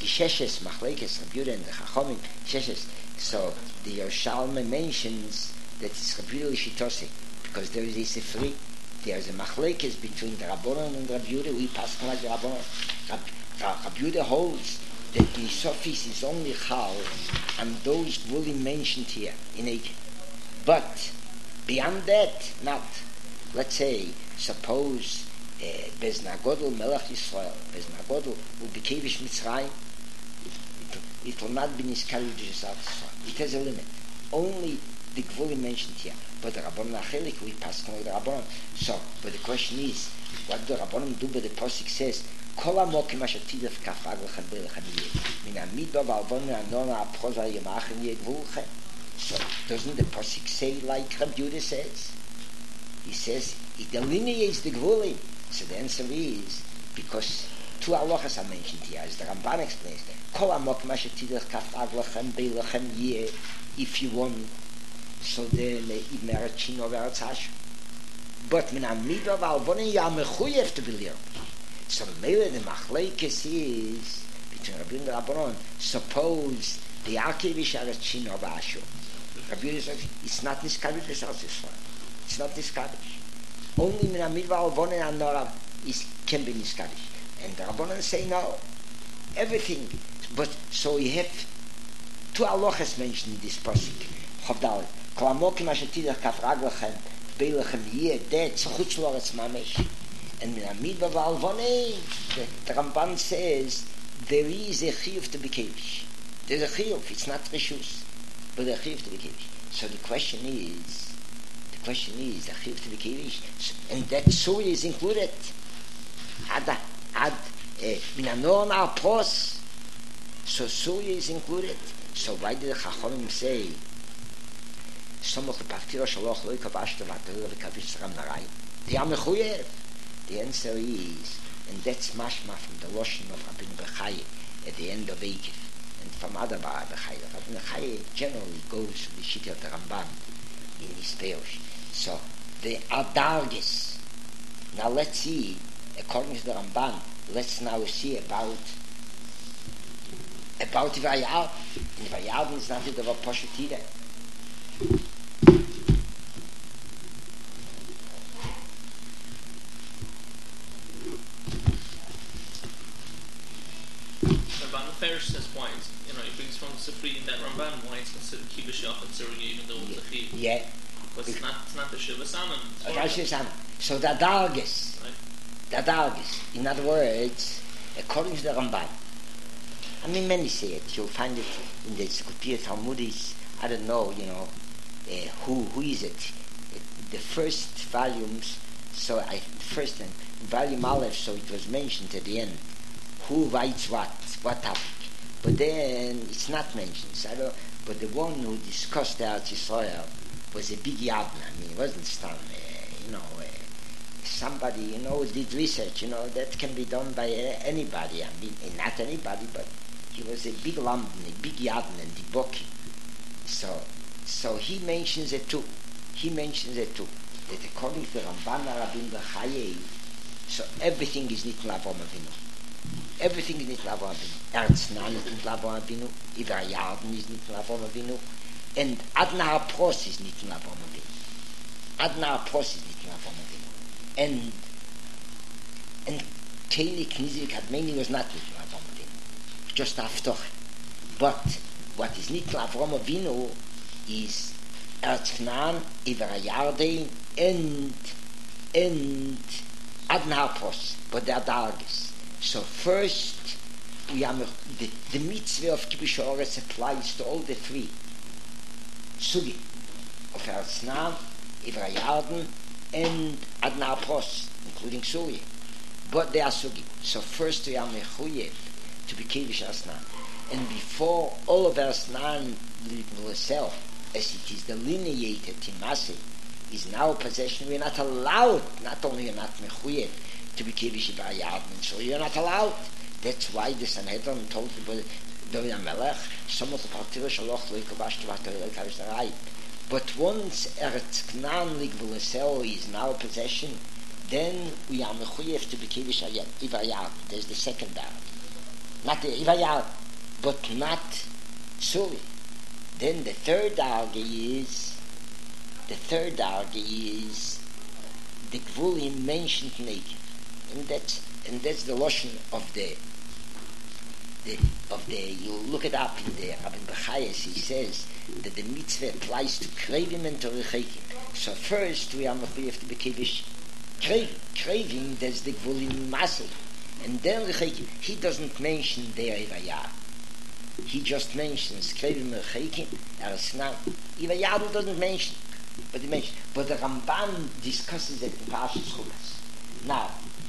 Gisheshes, Machlekes, Rabbi Yehuda and Chachamim, Gisheshes. So the Yerushalmi mentions that is Rabbi Yehuda Shitose, because there is a Sifri, there is a machlekes between the Rabbanon and Rabbi Yehuda. We pass like the Rabbanon. Rabbi Yehuda holds that the Sofis is only Chal and those fully mentioned here in Eike. But beyond that, not. Let's say, suppose Bezna Godel Melech Yisrael, Bezna Godel will be Kevish Mitzrayim, it will not be Niskari Yisrael. It has a limit. Only the Gvuli mentioned here. But the Rabbanon Achelik, we pass on the Rabbanon. So, but the question is, what do the Rabbanon do? But the Posik says, Kol HaMokim Asher Tidef Kaf Aglechem Belechem Yeh. Min HaMidbar V'Alvonu Anona Aproza Yemachem Yeh Gvulchem. So, doesn't the Posik say like Rabbi Yehuda says? He says, it delineates the Gvuli. So the answer is, because two halachas are mentioned here, as the Ramban explains, Kol HaMokim Asher Tidef Kaf Aglechem Belechem Yeh, if you want, so then it merits Chino Ve'Artzashu. But Min HaMidbar V'Alvonu you are mechuyev to believe. So maybe the machlekes is between Rabbi and Rabbanon. Suppose the Akivish are a Chino Ve'Ashu. Rabbi says it's not Niskarish B'Sas Yisrael. It's not Niskarish. Only Min HaMidbar V'Alvonu and Nora can be Niskarish. And the Rabbanon say no. Everything. But so you have two halachas mentioned in this pasuk. Chavdal. Kol HaMokim Asher Tidech Kaf Aglechem Belechem Yeh. That's Chutz Loretz Mamesh. And Min HaMidbar V'Alvonu, the Ramban says there is a chiyuv to be kevish. There's a chiyuv. It's not reshus, but a chiyuv to be kevish. So the question is the chiyuv to be kevish, and that soy is included. Min HaNor Na'apos. So soy is included. So why did the Chachamim say Somoch Lepaftiro Shaloch Lo Yikavashta V'Atayil V'Kavish Tzram Narai? They are mechuyev. The answer is, and that's mashma from the Loshen of Rabbeinu Bechaya at the end of Eikev, and from other Baal Bechaya. Rabbeinu Bechaya generally goes to the Shita of the Ramban in his Perush. So they are dargis. Now let's see, according to the Ramban, let's now see about Vayard. In Vayard is not the Poshet either. Says why it's, he brings from Sifri in that Ramban why it's considered Kibush Yachad Surrogate even though it's a Chiv. Yeah. But it's not the Shiva Salmon. So the Dargis. Right. The Dargis. In other words, according to the Ramban, I mean many say it, you'll find it in the Encyclopedia Talmudis, I don't know, who is it? The first volumes, first and volume Aleph, so it was mentioned at the end. Who writes what topic? But then it's not mentioned. But the one who discussed the Eretz Yisrael was a big yadna. I mean, it wasn't somebody, did research. That can be done by anybody. I mean, not anybody, but he was a big lamdan, a big yadna, and the boki. So he mentions it too. That according to Ramban Rabbeinu Bechaya, so everything is nitn l'Avraham Avinu. Everything is nitn l'Avraham Avinu. Ertznan is nitn l'Avraham Avinu. Ivarayarden is nitn l'Avraham Avinu. And Adna HaPros is nitn l'Avraham Avinu. And Keli Knizik Hadmeni was not nitn l'Avraham Avinu. Just Haftoch. But what is nitn l'Avraham Avinu is Ertznan, Ivarayarden, and Adna HaPros. But they are dargis. So first, we have the mitzvah of Kibush Haaretz applies to all the three sugi of Ertznan, Ivarayarden, and Adna HaPros, including Suri. But they are sugi. So first we are mechuyev to be Kibush Ertznan, and before all of Ertznan will itself, as it is delineated in Maseh, is now a possession. We are not allowed. Not only are not mechuyev to be Kibush Ivarayarden, so you're not allowed. That's why the Sanhedrin told David HaMelech, but once Eretz Knan Ligvul is now a possession, then we are mechuyev to be Kibush Ivarayarden. There's the second dart. Not the Ivarayarden, but not Suri. Then the third argue is The third argue is the Gvulim mentioned naked, and that's the lotion of the you look it up in the Rabbi Bechayes. He says that the mitzvah applies to kravim and to rechekim. So first we are mechuyev to be kivish craving. That's the Gvulim masay, and then rechekim. He doesn't mention their ivayah. He just mentions kravim and rechekim. Eresnan ivayah doesn't mention. But the Ramban discusses it in Parshas Chukas. Now,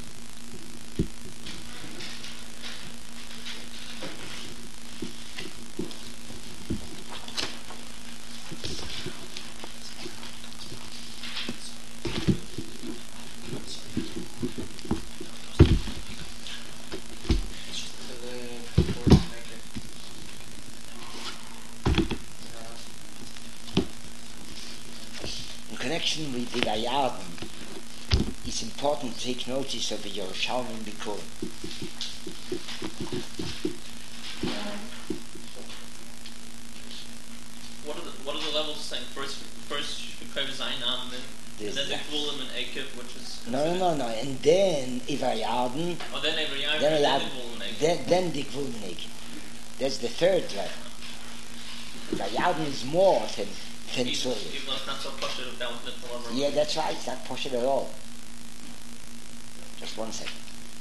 with the Vayarden, it's important to take notice of the Yerushalmi Bikurim. What are the levels saying? First Shukov Zainam, and then the Gvulim and Ekev, which is no, and then Ivayarden. Oh, then Ivayarden, then the Gvulim and Ekev. Then the Gvulim and Ekev. That's the third level. Ivayarden is more than even though it's not so poshut of that with Nipple. Yeah, that's right. It's not poshut at all. Just 1 second.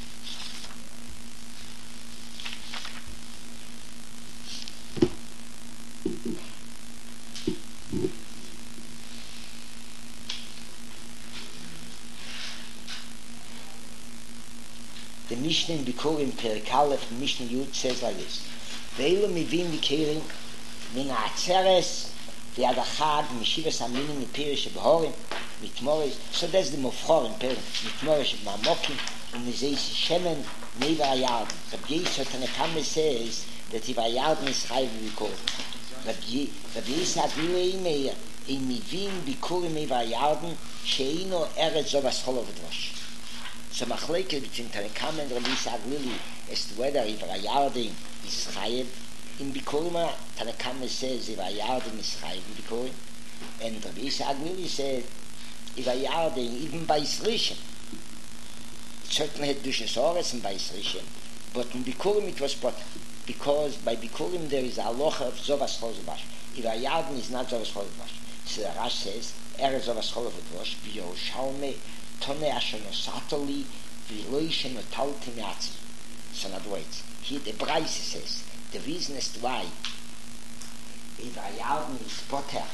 The Mishnah in Bikurim Perek Aleph, Mishnah Yud says like this: Ve'elu mivim v'keirim min ha'atzeres v'adachad mishivas aminim mipirish b'horim mitmorish. So that's the mofchorim per mitmorish b'mamokim u'mizeis shemen neiva hayarden. Rabbi Yisrael Tanakama says that if hayarden is chayv v'bikurim. Rabbi Yisrael Adilei Meir in mivim bikurim neiva hayarden sheino eretz zovas cholov v'drosh. So machleke between Tanakama and Rabbi Yisrael Adilei as to whether if hayarden is chayv in Bikurim. Tanakama says if hayarden is chayv in Bikurim, and Rabbi Yisrael Adilei said if hayarden even by Yisrishim, it certainly had Dushas Ores and by Yisrishim, but in Bikurim it was potter, because by Bikurim there is a halacha of Zovas Chol Zabash. If hayarden is not Zovas Chol Zabash, so the Rash says Eretz Zovas Chol Zabash b'Yerushalmi Tone Asher Nosatoli v'Loishe Notalti Me'atzim. So in other words, here the Braise says the reason as to why if hayarden is potter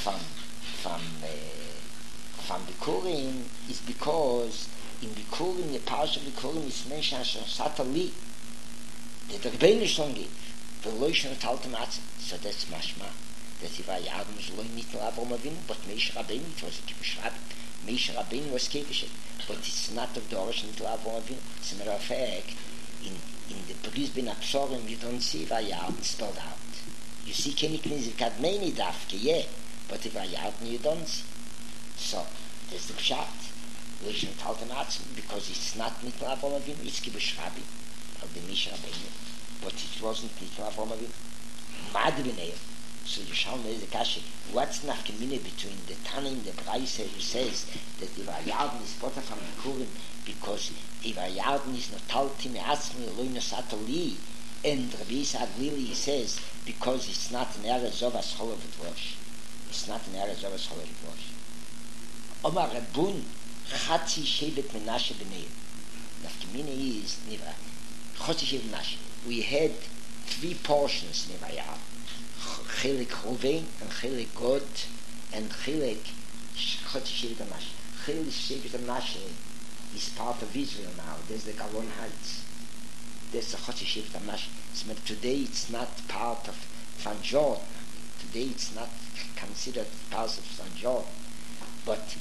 from Bikurim is because in Bikurim, the Parsha of Bikurim is mentioned as Satali, that the Rebbeinu Shlom gave, the Loishan of Taltem Atzim. So that's mashma, that if hayarden was loy nitn Avram Avinu, but Meish Rabbeinu, it was a Kibbush Rabbi, Meish Rabbeinu was Kedushet, but it's not of the Orish nitn Avram Avinu. As a matter of fact, in the Brisbane Absorim, you don't see hayarden spelled out. You see Kenik Nizik Kadmeni Dafke, yeah, but if hayarden you don't see. So, there's the Pshat, Loishan Taltem Atzim, because it's not nitn Avram Avinu, it's Kibbush Rabbi, of the Meish Rabbeinu, but it wasn't nitn Avram Avinu. Mad b'neir. So you shall know the kasha. What's nafkamina between the Tana and the Braise who says that if hayarden is potter from Bikurim because if hayarden is not talti me'atzmi loy nosatoli, and Rabbi Yisrael Adilei says because it's not an eretz zovas chol v'drosh. It's not an eretz zovas chol v'drosh. Omar Rabun chatzi shevet Menashe b'neir. Nafkamina is nivra chatzi shevet Menashe. We had 3 portions in hayarden. Chilek Ruven and Chilek God and Chilek Shevet HaMashe. Chilek Shevet HaMashe is part of Israel now. There's the Golan Heights. There's the Shevet HaMashe. So today it's not part of Sanjor. Today it's not considered part of Sanjor. But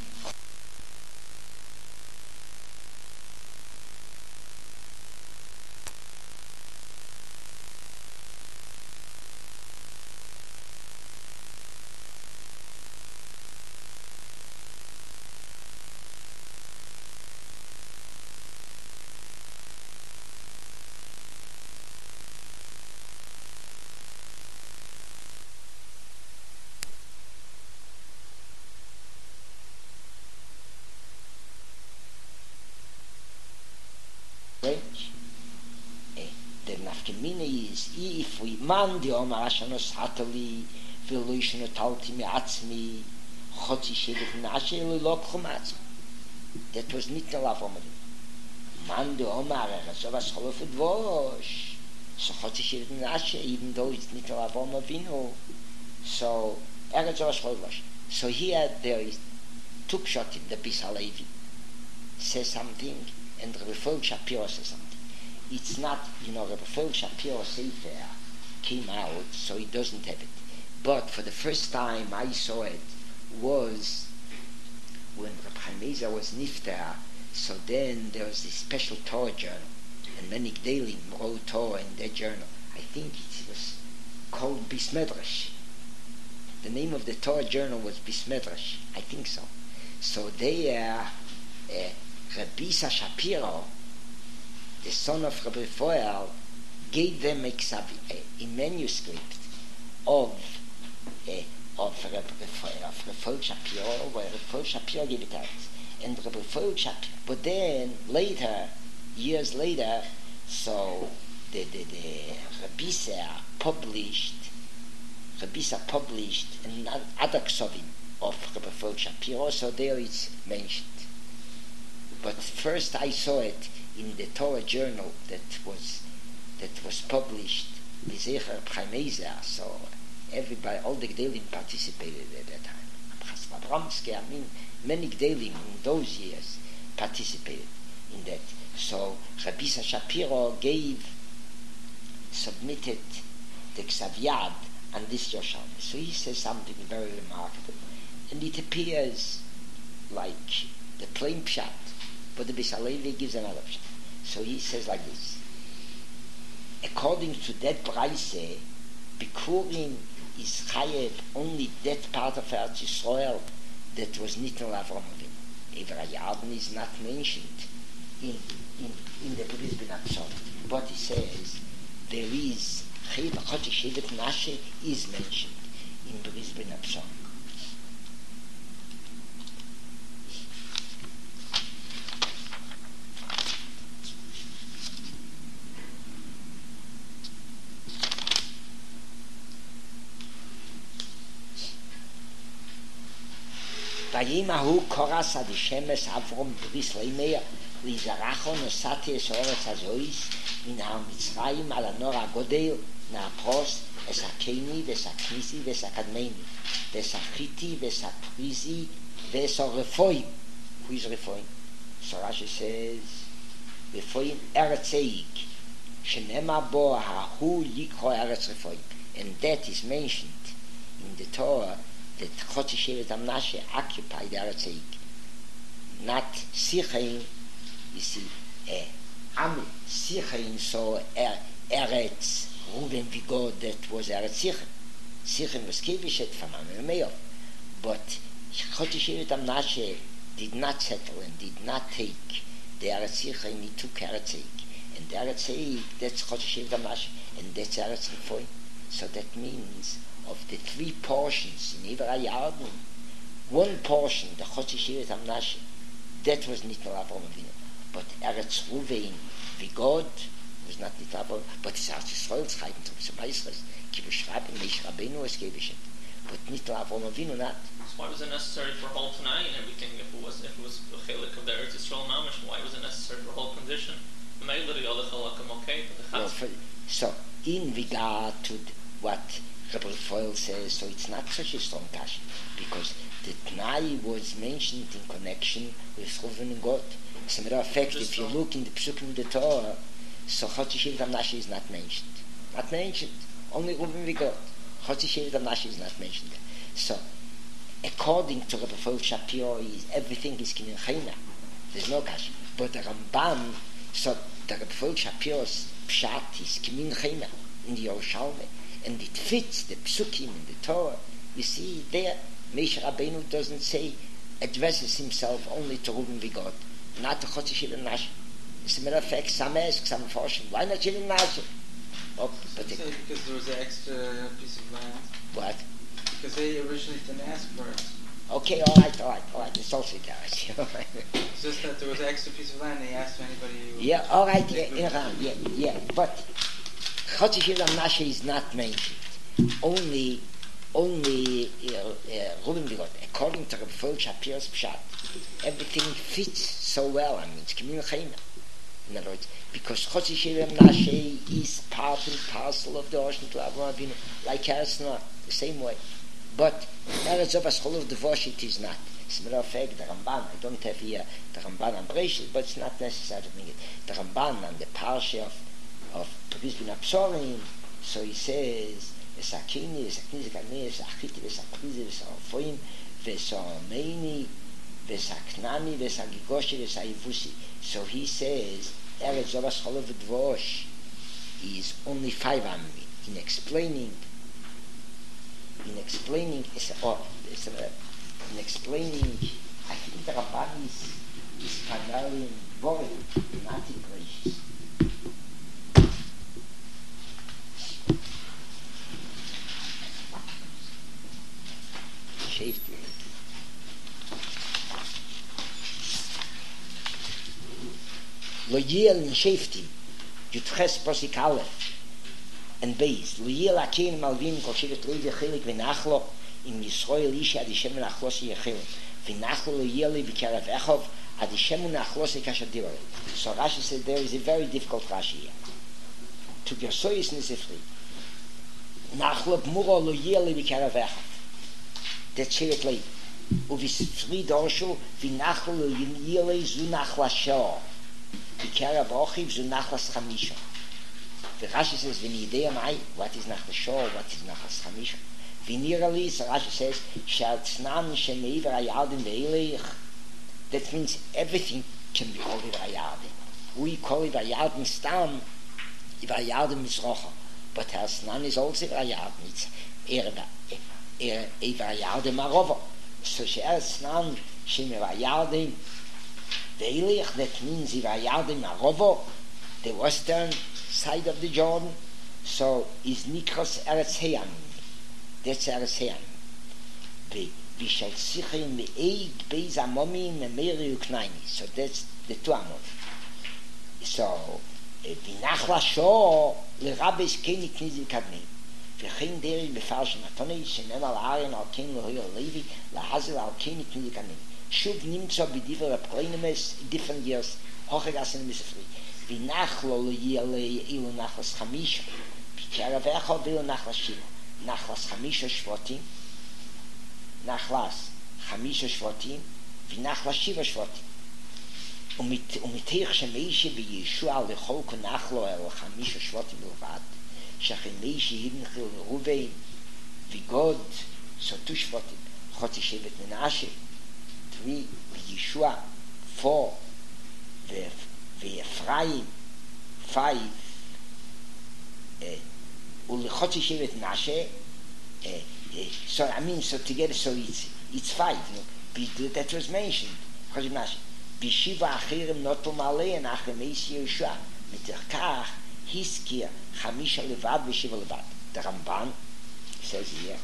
mine is, if we man di omar ashanos hatali, veloishno talti mi atzmi, chotzi shevet nashe, lilokchum atzmi. That was not the love of man di omar, so was cholofet vosh. So chotzi shevet nashe, even though it's not the love of vino. So, so here there is two pshatim, the Bisalevi says something, and Rebbe Foel Shapiro says something. It's not, Rebbe Foel Shapiro Sefer came out, so he doesn't have it. But for the first time I saw it was when Reb Chaim Eiser was Nifter, so then there was this special Torah journal, and many Gdelim wrote Torah in that journal. I think it was called Bismedrash. The name of the Torah journal was Bismedrash, I think so. So there, Rabbi Isa Shapiro, the son of Rabbi Foel, gave them a manuscript of Rabbi Foel Shapiro, where Rabbi Foel Shapiro gave it out. And Rabbi Foel Shapiro, but then later, years later, so the Rabbi Isa published an other ksovim of Rabbi Foel Shapiro, so there it's mentioned. But first I saw it in the Torah journal that was published with Zecher Chaim Eiser, so everybody, all the Gdelim participated at that time. Chasva Abramsky, many Gdelim in those years participated in that. So Rabbi Shapiro submitted the Ksav Yad and this Yerushalmi. So he says something very remarkable, and it appears like the plain pshat, but the Bisalevi gives another pshat. So he says like this: according to that Braise, Bikurim is chayev only that part of Eretz Yisrael that was nitn l'Avram Avinu. Ever Yarden is not mentioned in the Bris Ben Absalom, but he says there is Chotzi Shevet Nashe is mentioned in Bris Ben Absalom. Vayimahu koras ad shemes Avrom Bris Leimeir lizarachon osati es oretz hazois min ha-Mitzrayim al hanor hagodel na'apros es hakeni ves haknisi ves hakadmeni ves hachiti ves haprizi ves ha-refoim. Who is refoim? So Rashi says refoim eretzeik shenema bo hahu yikro eretz refoim, and that is mentioned in the Torah that Chotzi Shevet Amnashe occupied Eretz Zeik, not Sichain. You see, Am Sichain, so Eretz Ruben Vigod, that was Eretz Sichain. Sichain was Kevishet from Amemeo, but Chotzi Shevet Amnashe did not settle and did not take the Eretz Sichain. He took Eretz Zeik, and the Eretz Zeik, that's Chotzi Shevet Amnashe, and that's Eretz Refoim. So that means of the three portions in Ivra Yarden, one portion, the Chotzi Shevet Amnashe, that was Nitn l'Avram Avinu. But Eretz Ruvein Vigod was not Nitn l'Avram, but it's Eretz Yisrael schreiben zum Beisres, ki beschreiben Meish Rabbeinu es Gevishet, but Nitn l'Avram Avinu not. So why was it necessary for whole Tanai and everything if it was a chelik of the Eretz Yisrael Mamish? Why was it necessary for whole condition? The Meilad the other chalakim okay, but the Chaz. So in regard to what Rabbi Foel says, so it's not such a strong kash, because the Tnai was mentioned in connection with Reuven and God. As a matter of fact, if you look in the Psukim of the Torah, so Chotzi Shevet Amnashe is not mentioned. Not mentioned. Only Reuven and God. Chotzi Shevet Amnashe is not mentioned there. So, according to Rabbi Foel Shapiro, everything is Kinyan Chayna. There's no kash. But the Rambam, so the Rabbi Foel Shapiro's pshat is Kinyan Chayna in the Yerushalmi, and it fits the psukim in the Torah. You see there, Moshe Rabbeinu doesn't say, addresses himself only to Reuven Vigod, not to Chotzi Shevet Amnashe. As a matter of fact, some ask, some fortune, why not Shevet Amnashe? Oh, but because there was an extra piece of land. What? Because they originally didn't ask for it. Okay, all right. It's also there. It's just that there was an extra piece of land. They asked anybody. Yeah, all right. Yeah. But Chotzeh Nashe is not mentioned. Only Ruben Bigot, according to Reb Foel Shapir's Pshat, everything fits so well. I mean, it's Kimin Chayna. In other words, because Chotzeh Nashe is part and parcel of the ocean to Avraham Avinu, like Eretz, the same way. But Eretz Zovas Chol of Devosh, it is not. As a matter of fact, the Ramban, I don't have here the Ramban on Breshit, but it's not necessary to bring it. The Ramban on the Parsha of Pris Bin Absorim, so he says, Esakini, Esakini, Esakini, Esachiti, Esaprizi, Esafoim, Vesameini, Vesaknani, Vesagigoshi, Vesaivusi. So he says, Eretz Zovas Chol of Devosh is only 5 Ammi. In explaining, I think the Ramban is primarily in Boring, not in Breshis. Safety. Lo Yiel in Safety, Yutches Posik Aleph and Beis. Lo Yiel Akein Malvin Kol Shevet Levi Chelik V'Nachlo in Yisrael Isha Ad Yishem V'Nachlosi Yechilim V'Nachlo Lo Yiel V'Kerav Echov Ad Yishem V'Nachlosi Kashadirole. So Rashi said there is a very difficult Rashi here. To Gersoyis Nisifri Nachlo B'Muro Lo Yiel V'Kerav Echov. That's Shevet Levi. U'V'Sfri Dorshu V'Nachlo Lo Yiel Zu Nachlasho V'Kerav Ochiv Zu Nachlas Chamisha. The Rashi says, V'nidei what is Nachlasho, what is Nachlas Chamisha? V'nirali, so Rashi says, Shaltznan Shemeiver Ayadim Ve'eleich. That means everything can be called Ayadim. We call it Ayadim Stam, Ayadim Mizrocha. But Harsnan is also Ayadim. It's Ayadim Arova. So Harsnan Shemeiver Ayadim Ve'eleich, that means Ayadim Arova, the western side of the Jordan. So is Nikros Eretz Hayam. That's Eretz Hayam. V'shal Sichim Ve'eid Beis Amomim Memeri Uknaini. So that's the two Amot. So V'nachla Shor L'Rabbis Keni Knizi Kadmim. V'chein Deri B'farsh Matonei Shenem Al Aaron Al Ken Lohi Al Levi Lahazel Al Keni Knizi Kadmim. Shuv Nimtzo B'diver Apreinemes different years. Hochegas in Misafri. V'nachlo L'Yele Ilu Nachlas Chamisha. V'kerav Echov Ilu Nachlas Shiva. Nachlas Chamisha Shvotim. Nachlas Chamisha Shvotim. V'nachlas Shiva Shvotim. U'mitech Shemeishi V'Yeshua L'chol Kunachlo El Chamisha Shvotim L'vad. Shachem Meishi Hidnchil L'Ruvein. V'God Sotu Shvotim. Choti Shevet Menashe. 3. V'Yeshua 4. V'Ephraim 5. U'Choti Shevet Menashe. So I mean, so together, so it's 5. That was mentioned. Choti Menashe. V'Shiva Achirim Notul Malei and Achem Meishi Yeshua. Mitach Hiskir Chamisha Levad V'Shiva Levad. The Ramban says here.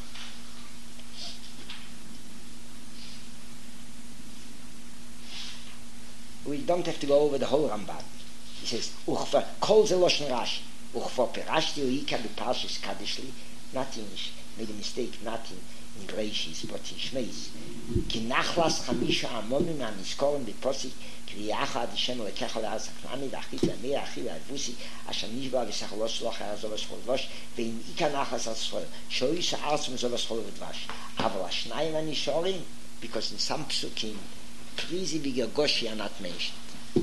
We don't have to go over the whole Ramban. He says, Uchva Kol Ze Loshen Rashi. Uchva Perashti U'ika B'Parshas Kadishli. Not in, made a mistake, not in Breshis, but in Shmeis. Ki Nachlas Chamisha Amonim HaNizkorim B'Posik Kriyacha Ad Hashem Lekecha Le'Aretz HaKna'ani V'Achit V'Amir Achi V'Avusi Asher Nishba V'Sachlos Loch HaZovas Chol V'Dvash V'Im Ika Nachlas Al Tzroel Shoyish Ha'aretz V'Zovas Chol V'Dvash Aval HaShnayim HaNishorim, because in some psukim Prizi V'Gergoshi are not mentioned.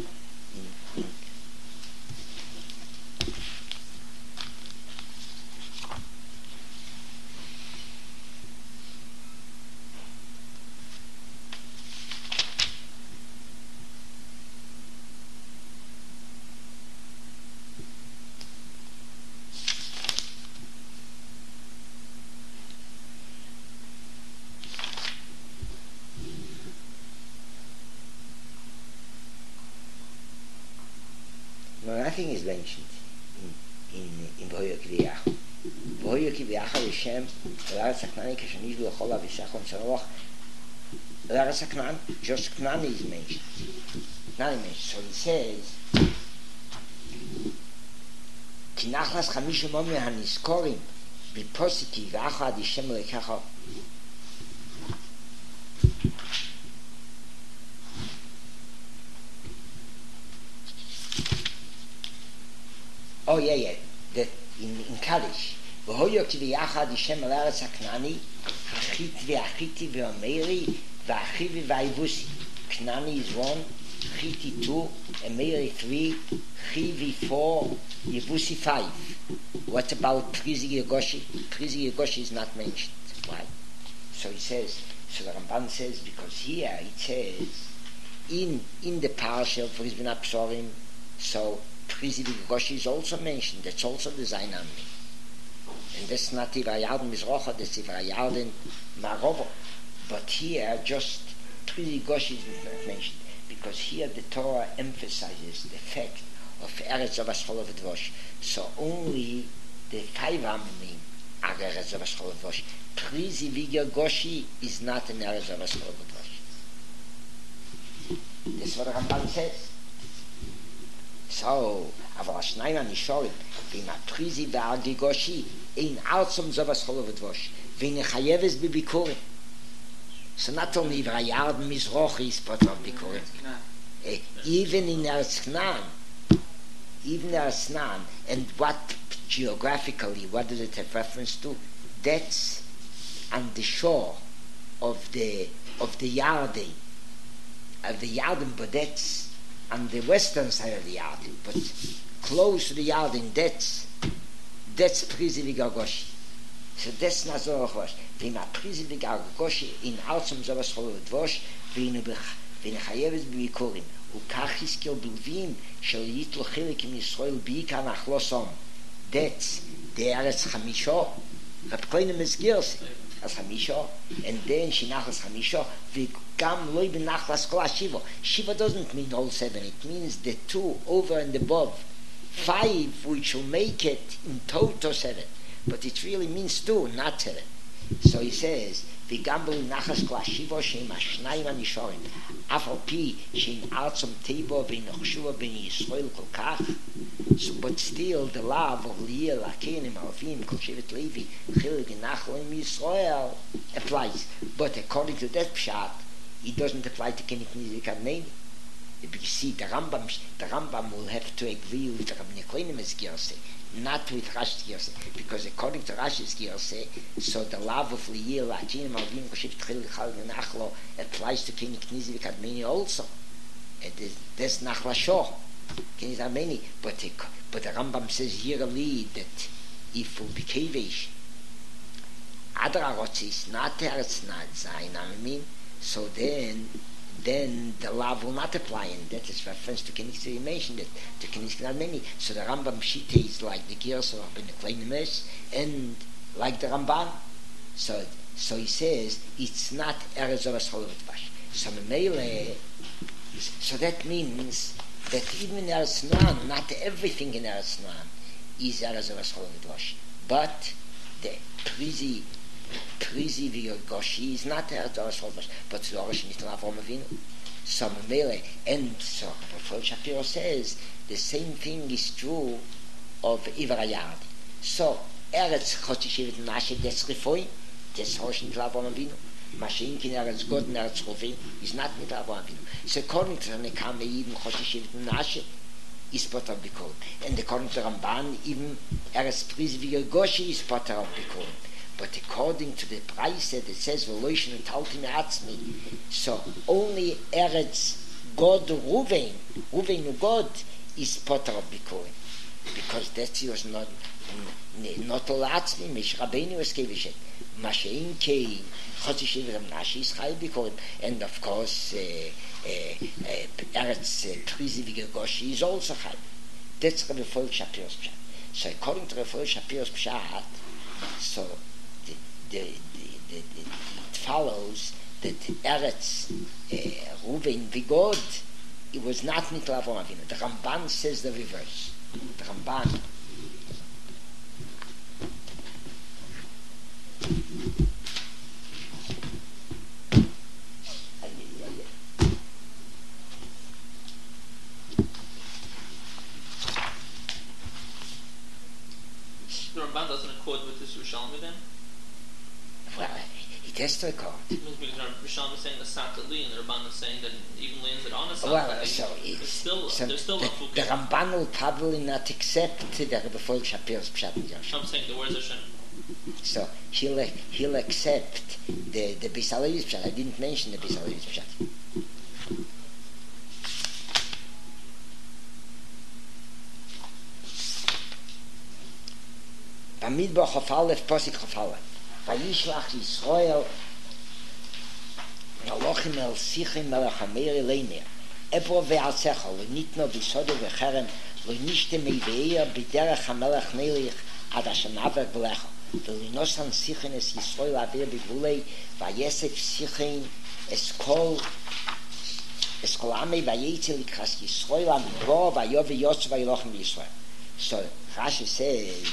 No, nothing is mentioned in V'hoyo K'viyachu. V'hoyo K'viyachu L'Shem L'Aretz HaKna'ani Kasher Nishbu L'chol HaVisachon Tzarolach L'Aretz HaKna'an. Just Kna'ani is mentioned. Kna'ani mentioned. So he says כי נחלס 5 ימים הנזכורים בפוסקי ואחד השם לקחה Oh yeah, that in Kaddish. והויוק ביחד השם על הארץ הכנעני, החית והחיתי והמרי והחיבי והיבוסי. Knani is 1, Chiti 2, Emeri 3, Chivi 4, Yebusi 5. What about Prizi Yegoshi? Prizi Yegoshi is not mentioned. Why? So he says, so the Ramban says, because here it says, in the parasha of Rizvin Apsorim, so Prizi Yegoshi is also mentioned. That's also the Zainami. And that's not Ivrayarden Mizrocha, that's Ivrayarden Marovo. But here, just Prizi Yegoshi is not mentioned. Because here the Torah emphasizes the fact of Eretz of Aschol of Dvosh. So only the 5 Amim are Eretz of Aschol of Dvosh. Prizi Yegoshi is not an Eretz of Aschol of Dvosh. That's what the Ramban says. So, אבל השניים הנשארים, ועם הפריזי והגגושי, אין ארצום זו אסכול ודבוש, ונחייבס בביקורים. So not only Vrayard Mizrochi is part of Bikurim, even in Eretz Canaan, and what geographically, what does it have reference to? That's on the shore of the Yarden, but that's on the western side of the Yarden, but close to the Yarden, that's Prizi Vigagoshi. So that's not so much. Wenn man Prizi Vigagoshi in Alzum sowas voll Dvosh, wenn Chayeves Bikurim, וכך יזכיר בלווים של יתלו חלק מישראל בעיקר נחלוסום. That's the Eretz Chamisho. רב כהן מסגיר זה. אז חמישו, and then שנחלס חמישו, וגם לא בנחלס כל השיבו. Shiva doesn't mean all 7, it means the 2 over and above. 5 which will make it in total 7. But it really means 2, not 7. So he says, וגם בנחלס כל השיבו שהם השניים הנשארים. אף על פי שאין ארצם טבע ונחשוב בין ישראל כל כך, so, but still the love of Leah, Lakenim, Alvim, Kol Shevet Levi, Chilik and Nachlaim Yisrael applies. But according to that pshat, it doesn't apply to Kenik Nizik Adnei. You see, the Rambam will have to agree with Rabbi Nekoinim's Girse, not with Rashi's Girse, because according to Rashi's Girse, so the love of Leah, Lakenim, Alvim, Kol Shevet Chilik, Chilik and Nachlo applies to Kenik Nizik Adnei also. And that's Nachla Shor. But the Rambam says here that if we be Kevish, Adrarotz is not Eretz not Zayin, I mean, so then the law will not apply, and that is reference to Kenisky. You mentioned it to Kenisky not many. So the Rambam Shita is like the Gears of Ben Kleinimes and like the Ramban. So he says it's not Eretz of Ascholvetvash. So that means that even in Eretz Noam, not everything in Eretz Noam is Eretz of Aschol V'Dvosh. But the Prizi V'Yogoshi is not Eretz of Aschol V'Dvosh, but the Orish Nitlan Avrom Avinu. So Mele, and so Rav Shapiro says the same thing is true of Ivrayard. So Eretz Chotishivit Nashe, that's Refoim, that's Orish Nitlan Avrom Avinu. Mashin kin Eretz God and Eretz Chovim is not Nitlan Avrom Avinu. So according to the Nekam, even Chotishivit Nashe is part of Bikurim. And according to Ramban, even Eretz Prizi V'Yogoshi is part of Bikurim. But according to the price that it says V'loishin et Haltim Atzmi, so only Eretz God Ruvain God is part of Bikurim. Because that was not all Atzmi, Mish Rabbeinu was Kevishet. Mashin Kei Chotishivit Nashe is Chai Bikurim. And of course, Eretz Prizi V'Yogoshi is also Chai. That's Rabbi Foel Shapiro's Pshat. So according to Rabbi Foel Shapiro's Pshat, so it follows that Eretz Ruvain V'God, it was not Nitlan Avrom Avinu. The Ramban says the reverse. The Ramban wrong with him? Well, it has to record. Because Rishon is saying the Sata Li, and the Ramban is saying that even Lians that on a Sata Well, Li, so there's still the Lafukim. Ramban will probably not accept the Rebbe Shapir's Pshat Yosh. I'm saying the words are Shem. So he'll accept the Bisalevi's Pshat. I didn't mention the Bisalevi's Pshat. Bamidbar Chof Aleph, Posik Chof Aleph. Vayishlach Yisrael Malochim el Sichim melech HaMeir Leimer. Ebo ve'alzecha, lo nitno bisodo ve'cherem, lo nishte meiveir b'derech HaMelech Nelich ad asher naver v'lecha. ולנוסן שיחין es ישראל אוויר בגבולי ויסף שיחין es כל עמי וייצא לקרס ישראל המדבור ויובא יוסף וילוחם בישראל. So Rashi says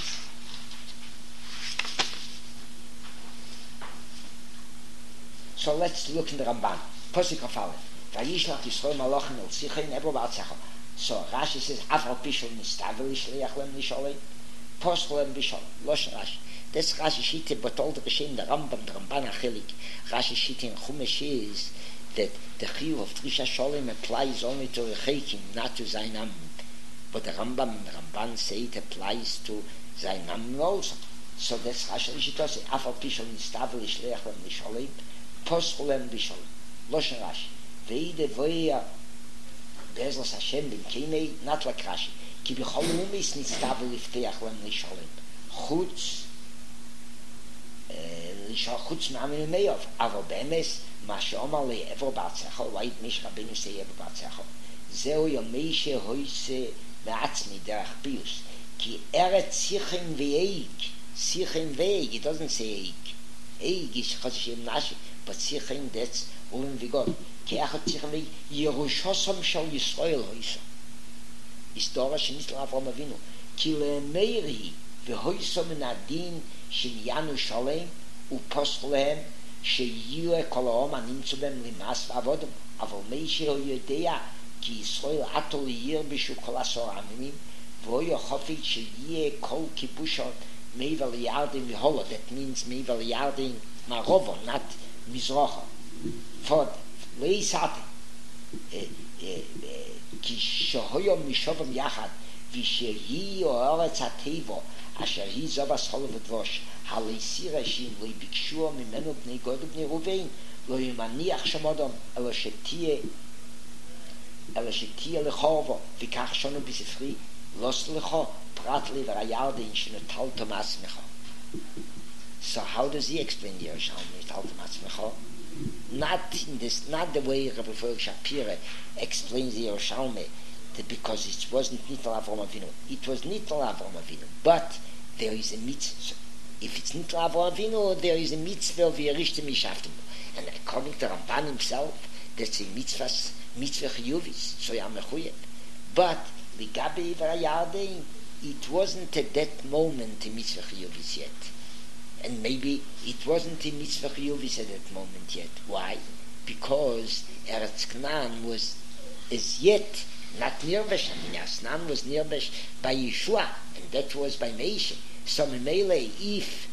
so let's look in the Ramban Posik of Aleph Vayishlach Yisrael Malachim El Sichim Ebo Ba'atzecha. So Rashi says Afal Pishol Nistavel Yishliach Lem Nisholei Posel Lem Bishol Losh Rashi. Das Rashi Shite botoled Rishin, the Ramban Achilik. Rashi Shite in Chumash is that the Chiyuv of Trisha Sholem applies only to Rechekim, not to Zainam. But the Ramban say it applies to Zainam also. So that's Rashi Shite say, Afal Pishol Nistavel Yishleach Lem Nisholem, Posel Lem Bishol. Loshen Rashi. Veide Voya Bezlas Hashem Bim Kinei, not like Rashi. Ki B'chol Umis Nistavel Yifteach Lem Nisholem. Chutz חוץ מאמין מייב, אבל באמס, מה שאומר לי עבר בעצחו, לא היית מיש רבינו say עבר בעצחו. זהו יומי שהויסה מעצמי דרך פיוס, כי ארץ שיחים ואיג, it doesn't say איג is חודשים נשי, but שיחים that's אורים וגוד, כי אחד שיחים ואיג, ירושוסם של ישראל הויסה. היסטוריה שניסלה אברהם אבינו, כי למיירי והויסה מן הדין שיניאנו שלם, ופוסט להם שיהיו כל העם הנמצא בהם למעש ועבודם, אבל מי שהוא יודע כי ישראל עתו לייר בשביל כל 10 עמים, והוא יחופת שיהיה כל כיבושון מעבר לירדן והולו, that means מעבר לירדן מערבו, not מזרחה. פוד, לא יסעתי, כי שהיום משובם יחד, ושהיא ארץ הטבע, אשר היא זו בסחול ודבוש, הליסירה שין לא ביקשו ממנו בני גוד ובני רובן, לא ימניח שם אדם, אלא שתהיה לחורבו, וכך שונו בספרי, לא סלחו, פרט לי וריארדין שנטלת מעצמך. So how does he explain the Yerushalmi, נטלת מעצמך? Not the way Rabbi Forik Shapira explains the Yerushalmi, because it wasn't Nitl Avram Avinu. It was Nitl Avram Avinu, but there is a mitzvah. If it's Nitl Avram Avinu, there is a mitzvah of Yerishte Mishaftim. And according to Ramban himself, that's a mitzvah chiyuvis, so Yamechuyet. But Ligabe Varayardein, it wasn't at that moment a mitzvah chiyuvis yet. And maybe it wasn't a mitzvah chiyuvis at that moment yet. Why? Because Eretz Canaan was as yet not nirvesh. Asnan was nirvesh by Yeshua, and that was by Moshe. So Mele, if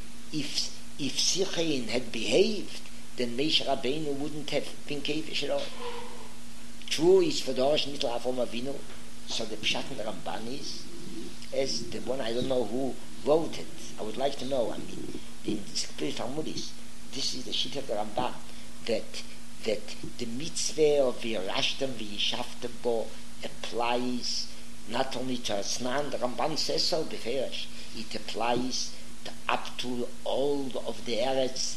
Sichain had behaved, then Moshe Rabbeinu wouldn't have been kavish at all. True is for the Rosh Nitl Avram Avinu. So the Pshat in the Ramban is as the one, I don't know who wrote it. I would like to know. I mean, in the Talmudis, this is the sheet of the Ramban that the mitzvah of Yerashtem v'Yishaftem bo applies not only to Asnan. The Ramban says so beferish. It applies up to all of the Eretz,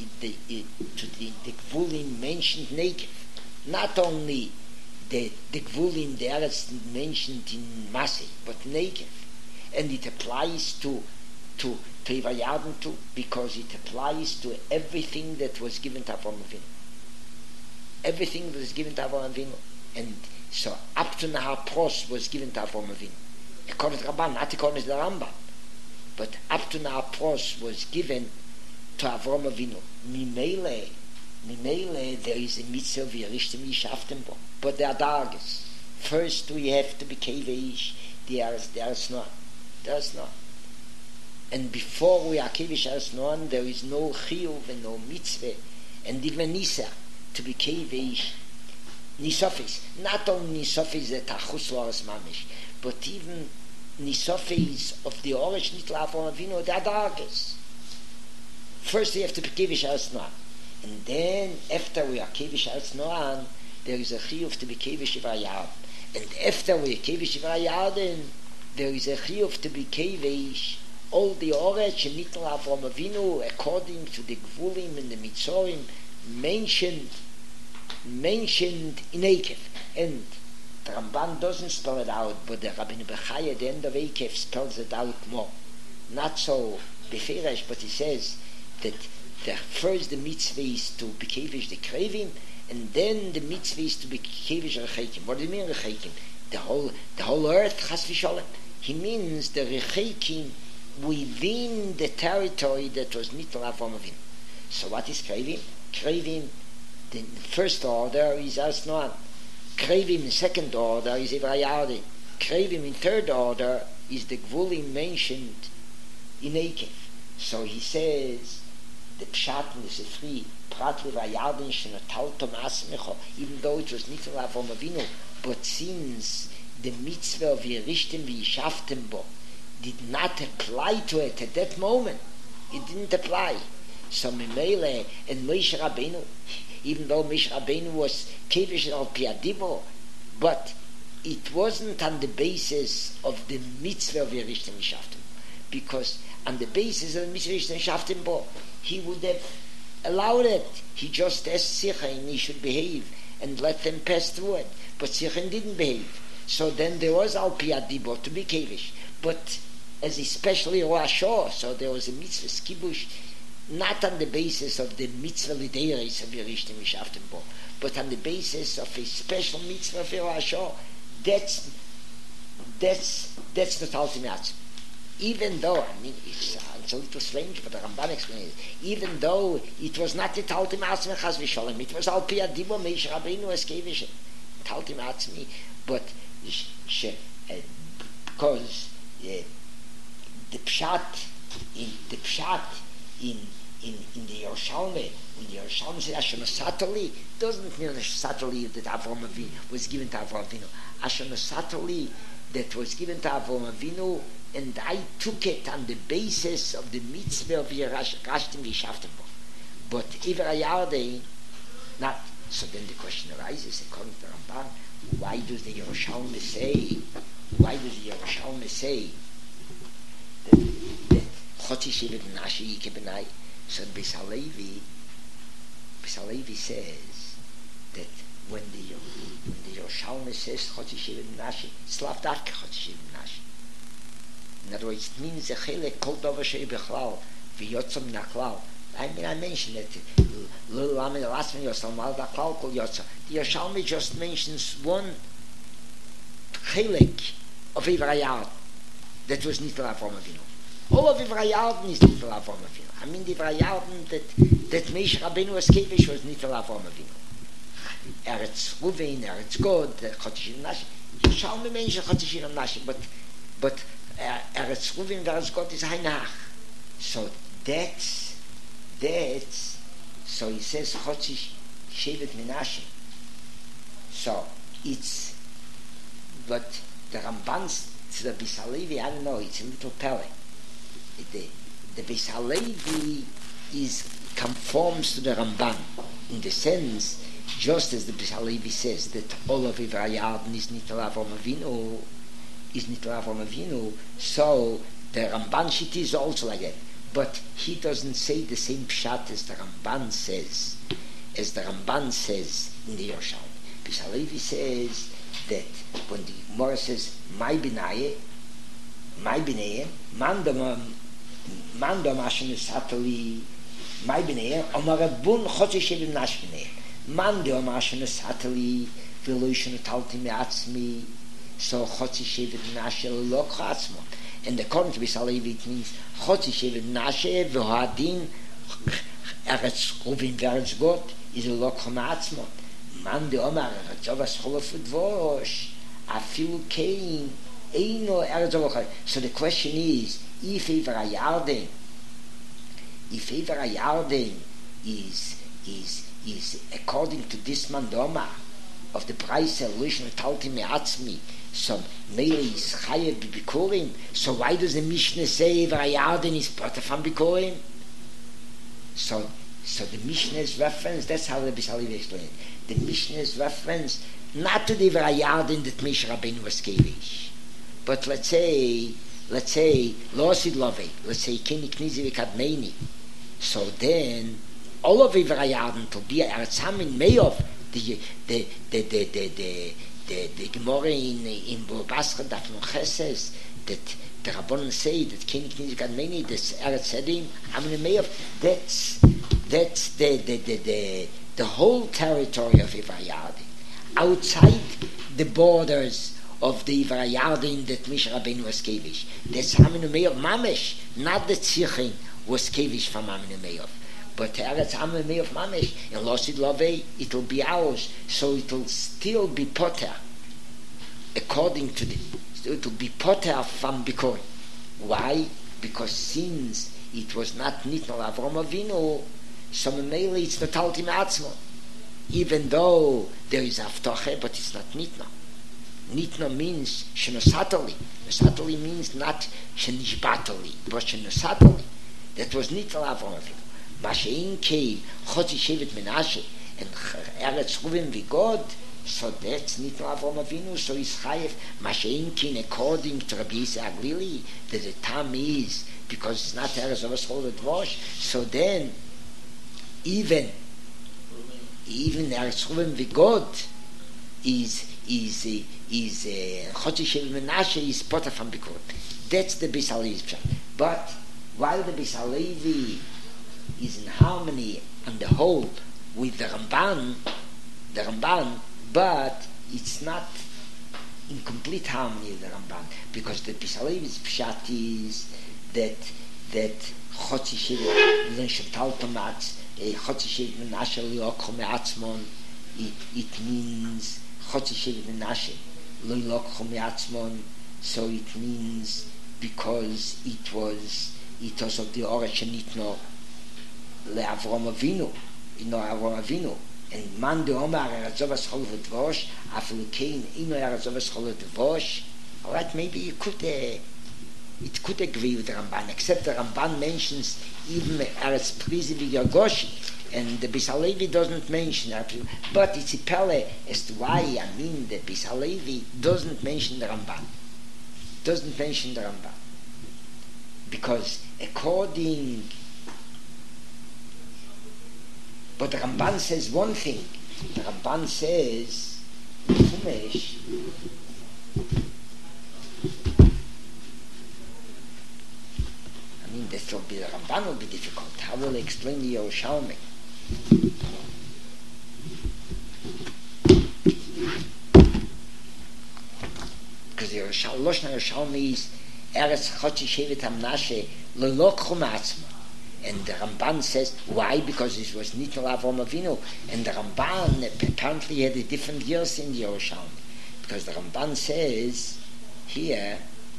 to the Gvulim mentioned Negev. Not only the Gvulim, the Eretz mentioned in Masih, but Negev. And it applies to Vayarden too, because it applies to everything that was given to Avraham Avinu. Everything that was given to Avraham Avinu. And so up to Nahar Pros was given to Avraham Avinu. According to Ramban, not according to the Rambam. But up to Nahar Pros was given to Avraham Avinu. Mimele, there is a mitzvah of Yerishtem Yishaftem bo. But there are dargers. First we have to be Keveish. There is not. and before we are Kevish Asnoan, there is no Chiyuv and no Mitzvah, and even Nisa, to be Kevish Nisofis. Not only Nisofis that Achus Loras Mamish, but even Nisofis of the Orish Nitla Avram Avinu, the Adargas. First we have to be Kevish Asnoan, and then after we are Kevish Asnoan, there is a Chiyuv to be Kevish Ivrayad. And after we are Kevish Ivrayad, there is a Chiyuv to be Kevish all the Oretz and Nitla Avram Avinu according to the Gvulim and the Mitzorim mentioned in Ekev. And the Ramban doesn't spell it out, but the Rabbeinu Bechai at the end of Ekev spells it out more. Not so beferish, but he says that first the mitzvah is to be Kevish the Krevim, and then the mitzvah is to be Kevish Rechekim. What do you mean Rechekim? The whole earth, Chas v'sholem. He means the Rechekim within the territory that was Nitla Avram Avinu. So what is Krevim? Krevim, the first order is Asnoan. Krevim in second order is Ivrayadi. Krevim in third order is the Gvulim mentioned in Ekev. So he says, the Pshat in the Sifri, Prat Ivrayadin Shenotalto Masmecho, even though it was Nitla Avram Avinu, but since the mitzvah of Yerishtim v'Yishaftem bo did not apply to it at that moment, it didn't apply. So Mimele and Moshe Rabbeinu, even though Moshe Rabbeinu was Kevish al Piadibo, but it wasn't on the basis of the mitzvah of Yerishtim v'Yishaftem, because on the basis of the mitzvah of Yerishtim v'Yishaftem bo, he would have allowed it. He just asked Sichon he should behave and let them pass through it, but Sichon didn't behave. So then there was al Piadibo to be Kevish, but as especially Rosh Hashanah, so there was a mitzvah skibush, not on the basis of the mitzvah lideris of Yerishtim v'Yishaftem bo, but on the basis of a special mitzvah for Rosh Hashanah. That's the ultimate. Even though, I mean, it's a little strange, but the Ramban explains it. Even though it was not the Taltim Atzmi Chas v'Sholem, it was al pi adibo Moshe Rabbeinu es kevish Taltim Atzmi, but because the pshat in the Yerushalmi, when the Yerushalmi says Ashana Satali, doesn't mean Satali that Avram Avinu was given to Avram Avinu. Ashana Satali that was given to Avram Avinu, and I took it on the basis of the mitzvah of Yerashtim v'Yishaftem bo. But Ivrayadei, not. So then the question arises, according to Ramban, why does the Yerushalmi say that Chotzi Shevet Menashe Yike B'nai? So Beis Halevi says that when the Yerushalmi says Chotzi Shevet Menashe, it's lav dafke Chotzi Shevet Menashe. In other words, it means a chilek kol davar shei bechlal v'yotzam naklal. I mean, I mentioned that the last one Yosam al daklal kol yotza. The Yerushalmi just mentions one chilek of Ivrayad that was Nitla Avram Avinu. All of Ivrayad is Nitla Avram Avinu. I mean, the Ivrayad that Moshe Rabbeinu was kevish was Nitla Avram Avinu. Eretz Ruven, Eretz God, Chotzi Shevet Menashe. Yerushalmi mentions Chotzi Shevet Menashe, but Eretz Ruven, Eretz God is Hainach. So that's so he says Chotzi Shevet Menashe. So it's, but the Ramban's to the Beis Halevi, I don't know, it's a little pele. The Beis Halevi conforms to the Ramban in the sense, just as the Beis Halevi says that all of Ivrayad is Nitla Avram Avinu, so the Ramban shit is also like that. But he doesn't say the same pshat as the Ramban says in the Yerushalmi. Beis Halevi says that when the Gemara says my binaye, mandam ashen satali, my binaye, amar bun Chotzi Shevet Menashe binaye, mandam ashen satali, v'lo talti me'atzmi, so Chotzi Shevet Menashe lo chatzmo. And according to Beis Halevi, it means Chotzi Shevet Menashe v'hadin Eretz Ruven v'Eretz God is a lo chatzmo. Man de Omar Tzavas Cholof Dvosh, Afilu Kain Eino Eretz Avochay. So the question is, if Iver Ayarden is according to this mandoma of the price solution talti me'atzmi, so Mele is chayev b'bikurim. So why does the Mishnah say V'ayarden is part of bikurim? So the Mishnah's reference, that's how the Bisalevi explained. The Mishnah's reference not to the V'ayarden that Moshe Rabbeinu was kevish, but let's say Losid Lovei, let's say Kini Knizi V'Kadmeini. So then all of V'ayarden to be Eretzamin Meov, the Gemara in Basra Daf Nun says that the Rabbanon say that King Knizik Admeni, this Eretz Edim, Amin Meov, that's the whole territory of Ivrayardim, outside the borders of the Ivrayardim that Moshe Rabbeinu was kevish. That's Amin Meov Mamesh, not the Tzichin was kevish from Amin Meov. But Eretz Amin Meov Mamesh, in Losid Lovei, it'll be ours, so it'll still be poter, according to it'll be poter from Bikurim. Why? Because since it was not Nitno Avram Avinu, so Memele it's not Talti Me'atzmo. Even though there is Avtoche, but it's not Nitno. Nitno means Shenosatoli. Nosatoli means not Shenishbatoli, but Shenosatoli. That was Nitno Avram Avinu. Mashein came Chotzi Shevet Menashe and Eretz Reuven Vigod, so that's not Avram Avinu, so he's Chayev. Mashein came according to Rabbi Yisrael Aglili, that the time is because it's not Eretz Avos Dvosh. So then even Eretz Reuven Vigod is Chotzi Shevet Menashe is Potter from Bikurim. That's the Bisalevi. But while the Bisalevi is in harmony on the whole with the Ramban, but it's not in complete harmony with the Ramban, because the Bisalevi's pshat is that Chotzi Shevet L'Shatal Tomatz, Chotzi Shevet Menashe Li'okho Me'atzmon, it means Chotzi Shevet Menashe Li'okho Me'atzmon, so it means because it was of the origin Nitno Avram Avinu, Avram Avinu, and man de Omar Eretzovas Chol V'Dvosh, Afilu Kain Ino Eretzovas Chol V'Dvosh. All right, maybe it could agree with the Ramban, except the Ramban mentions even Eretz Prizi V'Yagoshi, and the Bisalevi doesn't mention that. But it's a pele as to why the Bisalevi doesn't mention the Ramban. Because according, but the Ramban says one thing. The Ramban says, Chumash, this will be, the Ramban will be difficult. How will I explain the Yerushalmi? Because the Loshna Yerushalmi is Eretz Chotzi Shevet Hamnashe L'Lokchu Ma'atzmo. And the Ramban says, why? Because it was Nitno Avram Avinu. And the Ramban apparently had a different years in the Yerushalmi. Because the Ramban says here,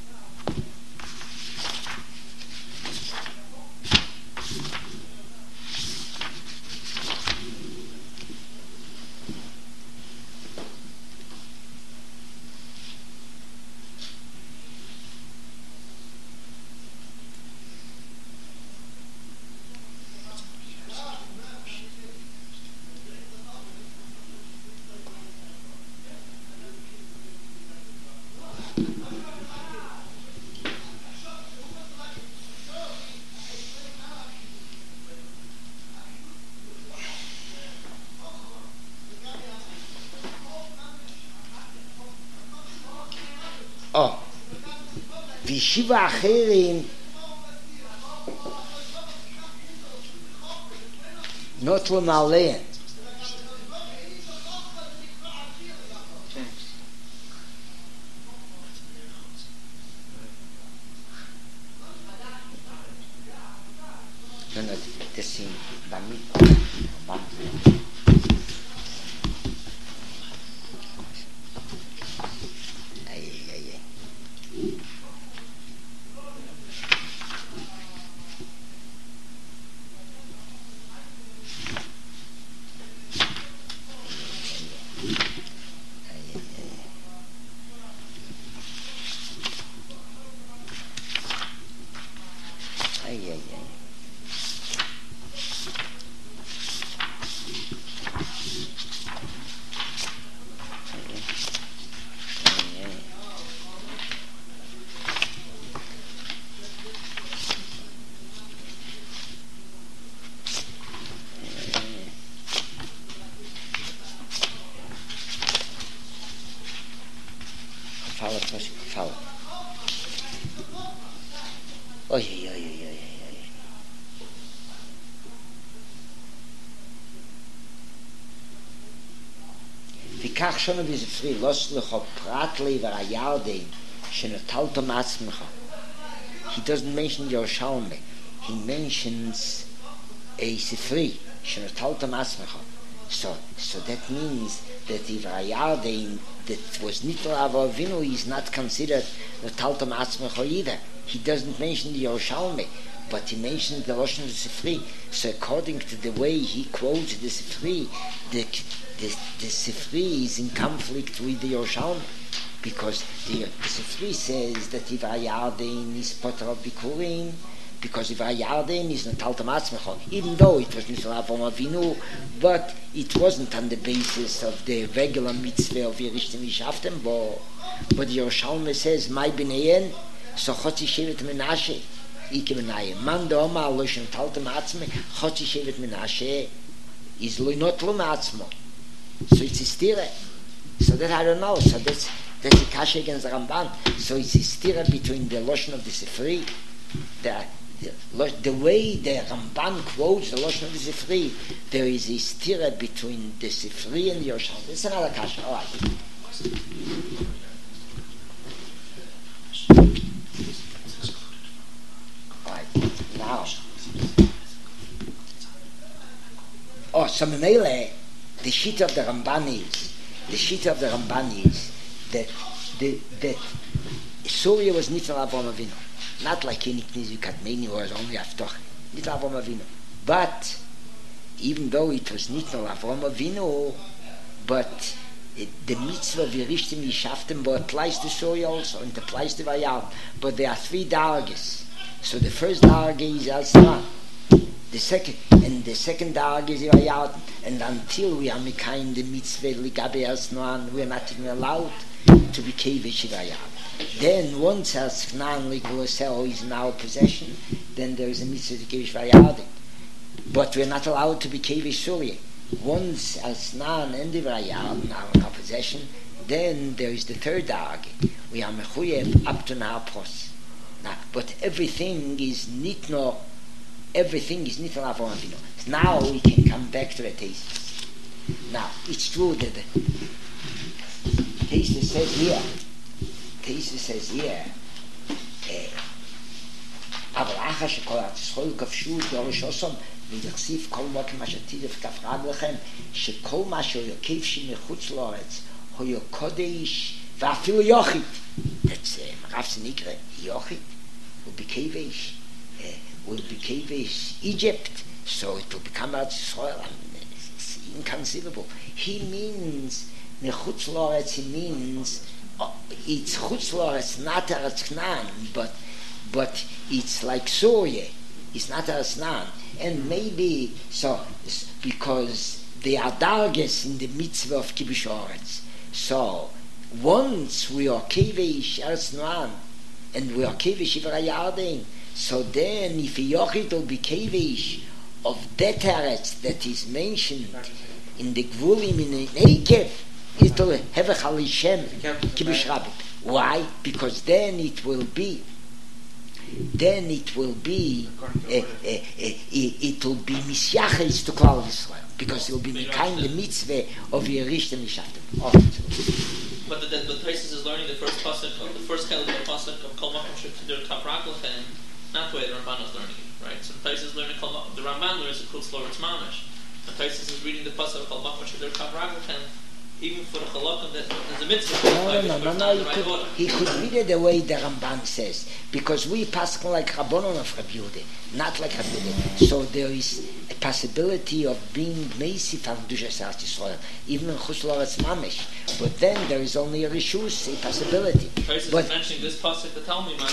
וישיבה אחרים נוטלו מעליהם. תשים במית תיקח שונו וזפרי, לא סלחו פרט לעבר הירדן, שנטלתו מעצמך. He doesn't mention Yerushalmi. He mentions a Sifri, שנטלתו מעצמך. So that means that if Ayardain that was Nitel Avinu is not considered Natalta Matzmecha either. He doesn't mention the Yerushalmi, but he mentions the Lashon of the Sifri. So according to the way he quotes the Sifri, the Sifri is in conflict with the Yerushalmi, because the Sifri says that if Ayardain is Potter of Bikurim, because if Ayarden is Natalta Matzmecha, even though it was Nitzal Avram Avinu, but it wasn't on the basis of the regular mitzvah of Yerishtem Yishaftem, but Yerushalmi says, "My b'neyen, so Chotzi Shevet Menashe, Ike Menayim. Man do Omar lo Natalta Matzme, Chotzi Shevet Menashe is lo not lo Matzmo." So it's a stira. So that I don't know. So that's a kasha against the Ramban. So it's a stira between the Lashon of the Sifri, the way the Ramban quotes the Lashon of the Sifri, there is a stira between the Sifri and the Yerushalmi. It's another kasha. All right. Now. So Memele, the sheet of the Ramban is that Surya was Nitzal Avram Avinu. Not like any Knizu Kadmeni was only Avtoch, Nitzal Avram Avinu. But even though it was Nitzal Avram Avinu, but the mitzvah of Yerishtem Yishaftem applies to Surya also, and applies to Vayal. But there are three dargas. So the first darga is Al-Sran. The second darga is Vayal. And until we are Mekayim the mitzvah Ligabe Al-Sran, we are not even allowed to be Kevish Vayal. Then once Al-Sran Ligvosel is in our possession, then there is a mitzvah to Kevish Vayal. But we are not allowed to be Kevish Surya. Once Al-Sran and the Vayal in our possession, then there is the third darga. We are Mechuyev up to now pros. But everything is nitno Avram Avinu. Now we can come back to the thesis. Now it's true that the thesis says here. אבל אחר שכל הצחול כבשו דורש עושם ודחסיף כל מוקם אשר תידף כפרד לכם שכל מה שהוא כבשי מחוץ לארץ הוא קודש ואפילו יוחית. That's רב סניקרא יוחית will be Kevish Egypt, so it will become Eretz Yisrael. I mean, it's inconceivable. He means Nechutz Loretz. He means it's Chutz Loretz, not Eretz Canaan, but it's like Surya. It's not Eretz Canaan, and maybe so because they are darges in the mitzvah of Kibush Oretz. So once we are Kevish Eretz Canaan, and we are Kevish Iver Yarden. So then, if a Yochid will be Kevish of that Eretz that is mentioned in the Gvulim in Eikev, it will have a Chalishem Kibush Rabbit. Why? Because then it will be Misyaches to Klal Yisrael, because it will be the kind of mitzvah of Yerishtem Yishaftem. But the Taisus is learning the first pasuk, the first Kelvin pasuk of Kol Makom Shektidur Tapraklachem, not the way the Ramban is learning it, right? So the Taisus is learning the Ramban learns the Chutz Loretz Mamash. The Taisus is reading the pasuk of Kol Makom Shektidur Tapraklachem, even for the Chalakah that there's a mitzvah. No. He could read it the way the Ramban says, because we pass like Rabbanon of Rabbi Yehuda, not like Rabbi Yehuda. So there is a possibility of being Meisif of Kedushas Eretz Yisrael, even in Chutz Loretz Mamash. But then there is only a rishus, a possibility. But mentioning this pasuk to tell me, man,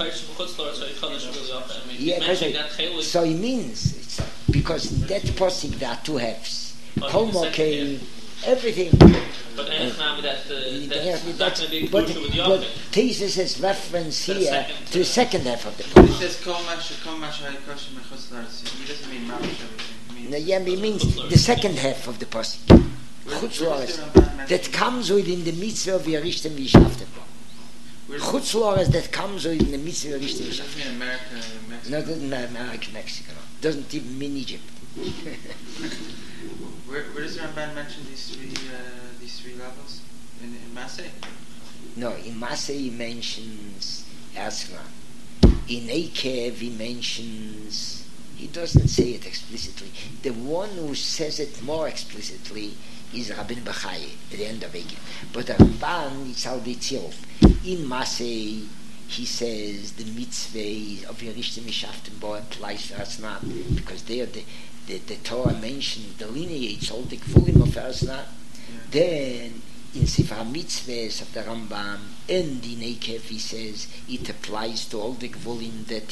so he means because in that pasuk there are two halves. Kol Mokei, everything. But that's not going to be crucial with Yochid. But thesis has reference here to the second half of the pasuk. It says Kol Mash Haykosh Mechutz La'aretz. It doesn't mean Mamash everything. It means the second half of the pasuk. Chutz Loretz that comes within the mitzvah of Yerishtem Yishaftem. Chutz Loretz that comes within the mitzvah of Yerishtem Yishaftem. Doesn't mean America, Mexico. No, doesn't mean America, Mexico. Doesn't even mean Egypt. Where does the Ramban mention these three levels in Masay? No, in Masay he mentions Asma. In Eikev he mentions, he doesn't say it explicitly. The one who says it more explicitly is Rabbeinu Bachai at the end of Eikev. But the Ramban, it's al Beitzirov. In Masay he says the mitzvah of Yerishtim Mishaftim Bo applies to Asna, because there the Torah mentions, delineates all the Gvulim of Asna. Then in Sefer HaMitzvahs of the Rambam and in Eikev he says it applies to all the Gvulim that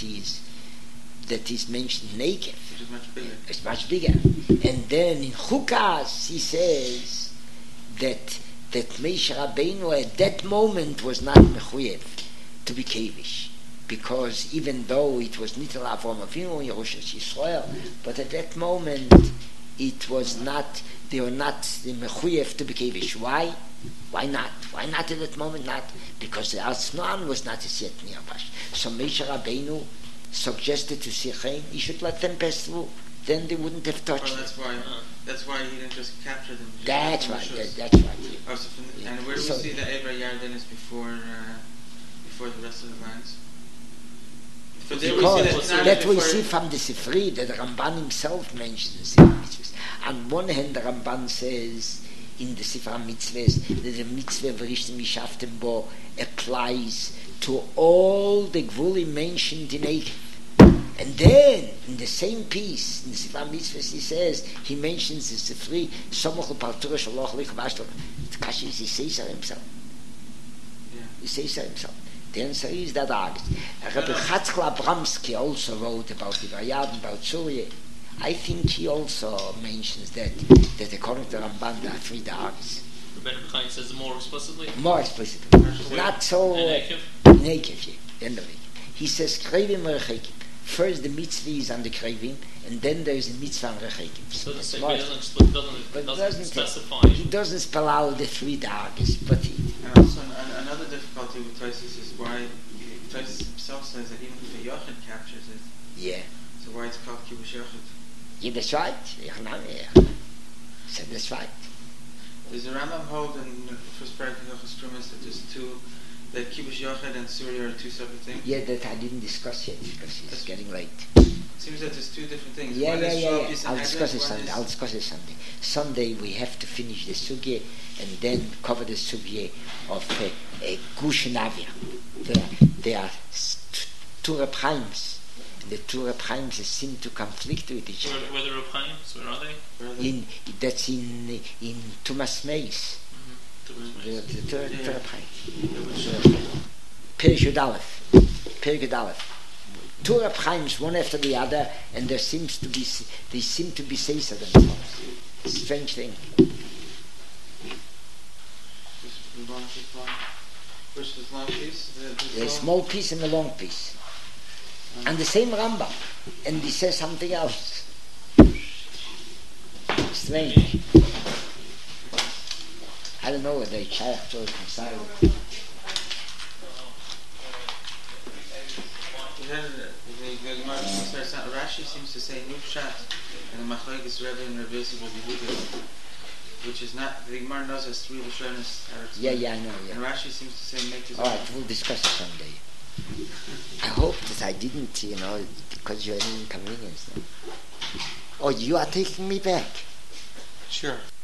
is mentioned in Eikev. Which is much bigger. It's much bigger. And then in Chukas he says that Moshe Rabbeinu at that moment was not mechuyev to be kavish, because even though it was Nitel Avram Avinu in Yerushas Yisrael, but at that moment it was not, they were not mechuyev to be kavish. Why? Why not? Why not at that moment? Not because the Asman was not as yet nearbash. So Moshe Rabbeinu suggested to Sichain he should let them pass through. Then they wouldn't have touched them. That's why he didn't just capture them. That's right. That's right. Oh, so and where do we see the Eber Yarden is before the rest of the lines? Because that we see from the Sifri that the Ramban himself mentions in the mitzvahs. On one hand, the Ramban says in the Sefer HaMitzvahs that the mitzvah V'rishtim Mishaftim Bo applies to all the Gvulim mentioned in Eikev. And then in the same piece in the Sefer HaMitzvahs he mentions the Sifri Somoch L'Partura Shaloch L'Kavashtok. The Kashi is he says so himself. He says so himself. The answer is that August. Rabbi Chatzkel Abramsky also wrote about the Vayad, about Surya. I think he also mentions that according to Ramban there are 3 dagas. Rabbi Chaim says it more explicitly? More explicitly. Not so in Eikev, the end of it. He says Krevim Rechekim. First the mitzvah is on the Krevim, and then there is a mitzvah on Rechekim. So it doesn't specify. He doesn't spell out the 3 dagas, but he... And also another difficulty with Tosfos is why Tosfos himself says that even if the Yochid captures it, so why it's called Kibush Yochid? Yeah, that's right. So that's right. Does the Rambam hold in the first paragraph of Hilchos Trumas that Kibush Yochid and Surya are 2 separate things? Yeah, that I didn't discuss yet because it's getting late. It seems that there's 2 different things. Yeah. I'll discuss it Sunday. Sunday we have to finish the sugya and then cover the sugya of Gush and Avia. There are 2 Reb Chaims. The 2 Reb Chaims seem to conflict with each other. Where the Reb Chaims? Where are they? That's in Tumas Meis. The 2 Reb Chaims. Perek Yud Aleph. 2 Reb Chaims, one after the other, and they seem to be seiser themselves. Strange thing. Which is the long piece? The small piece and the long piece. And the same Rambam. And he says something else. Strange. I don't know whether it's shaykh to reconcile it. Rashi seems to say New Pshat and the Machlokes Rebbe and Rabbi Yosef Rabbi Yehuda, which is not, the Gemara knows as 3 Lashonos. Yeah, I know. And Rashi seems to say make his own. Alright, we'll discuss it someday. I hope that I didn't, because you're an inconvenience. No? Oh, you are taking me back? Sure.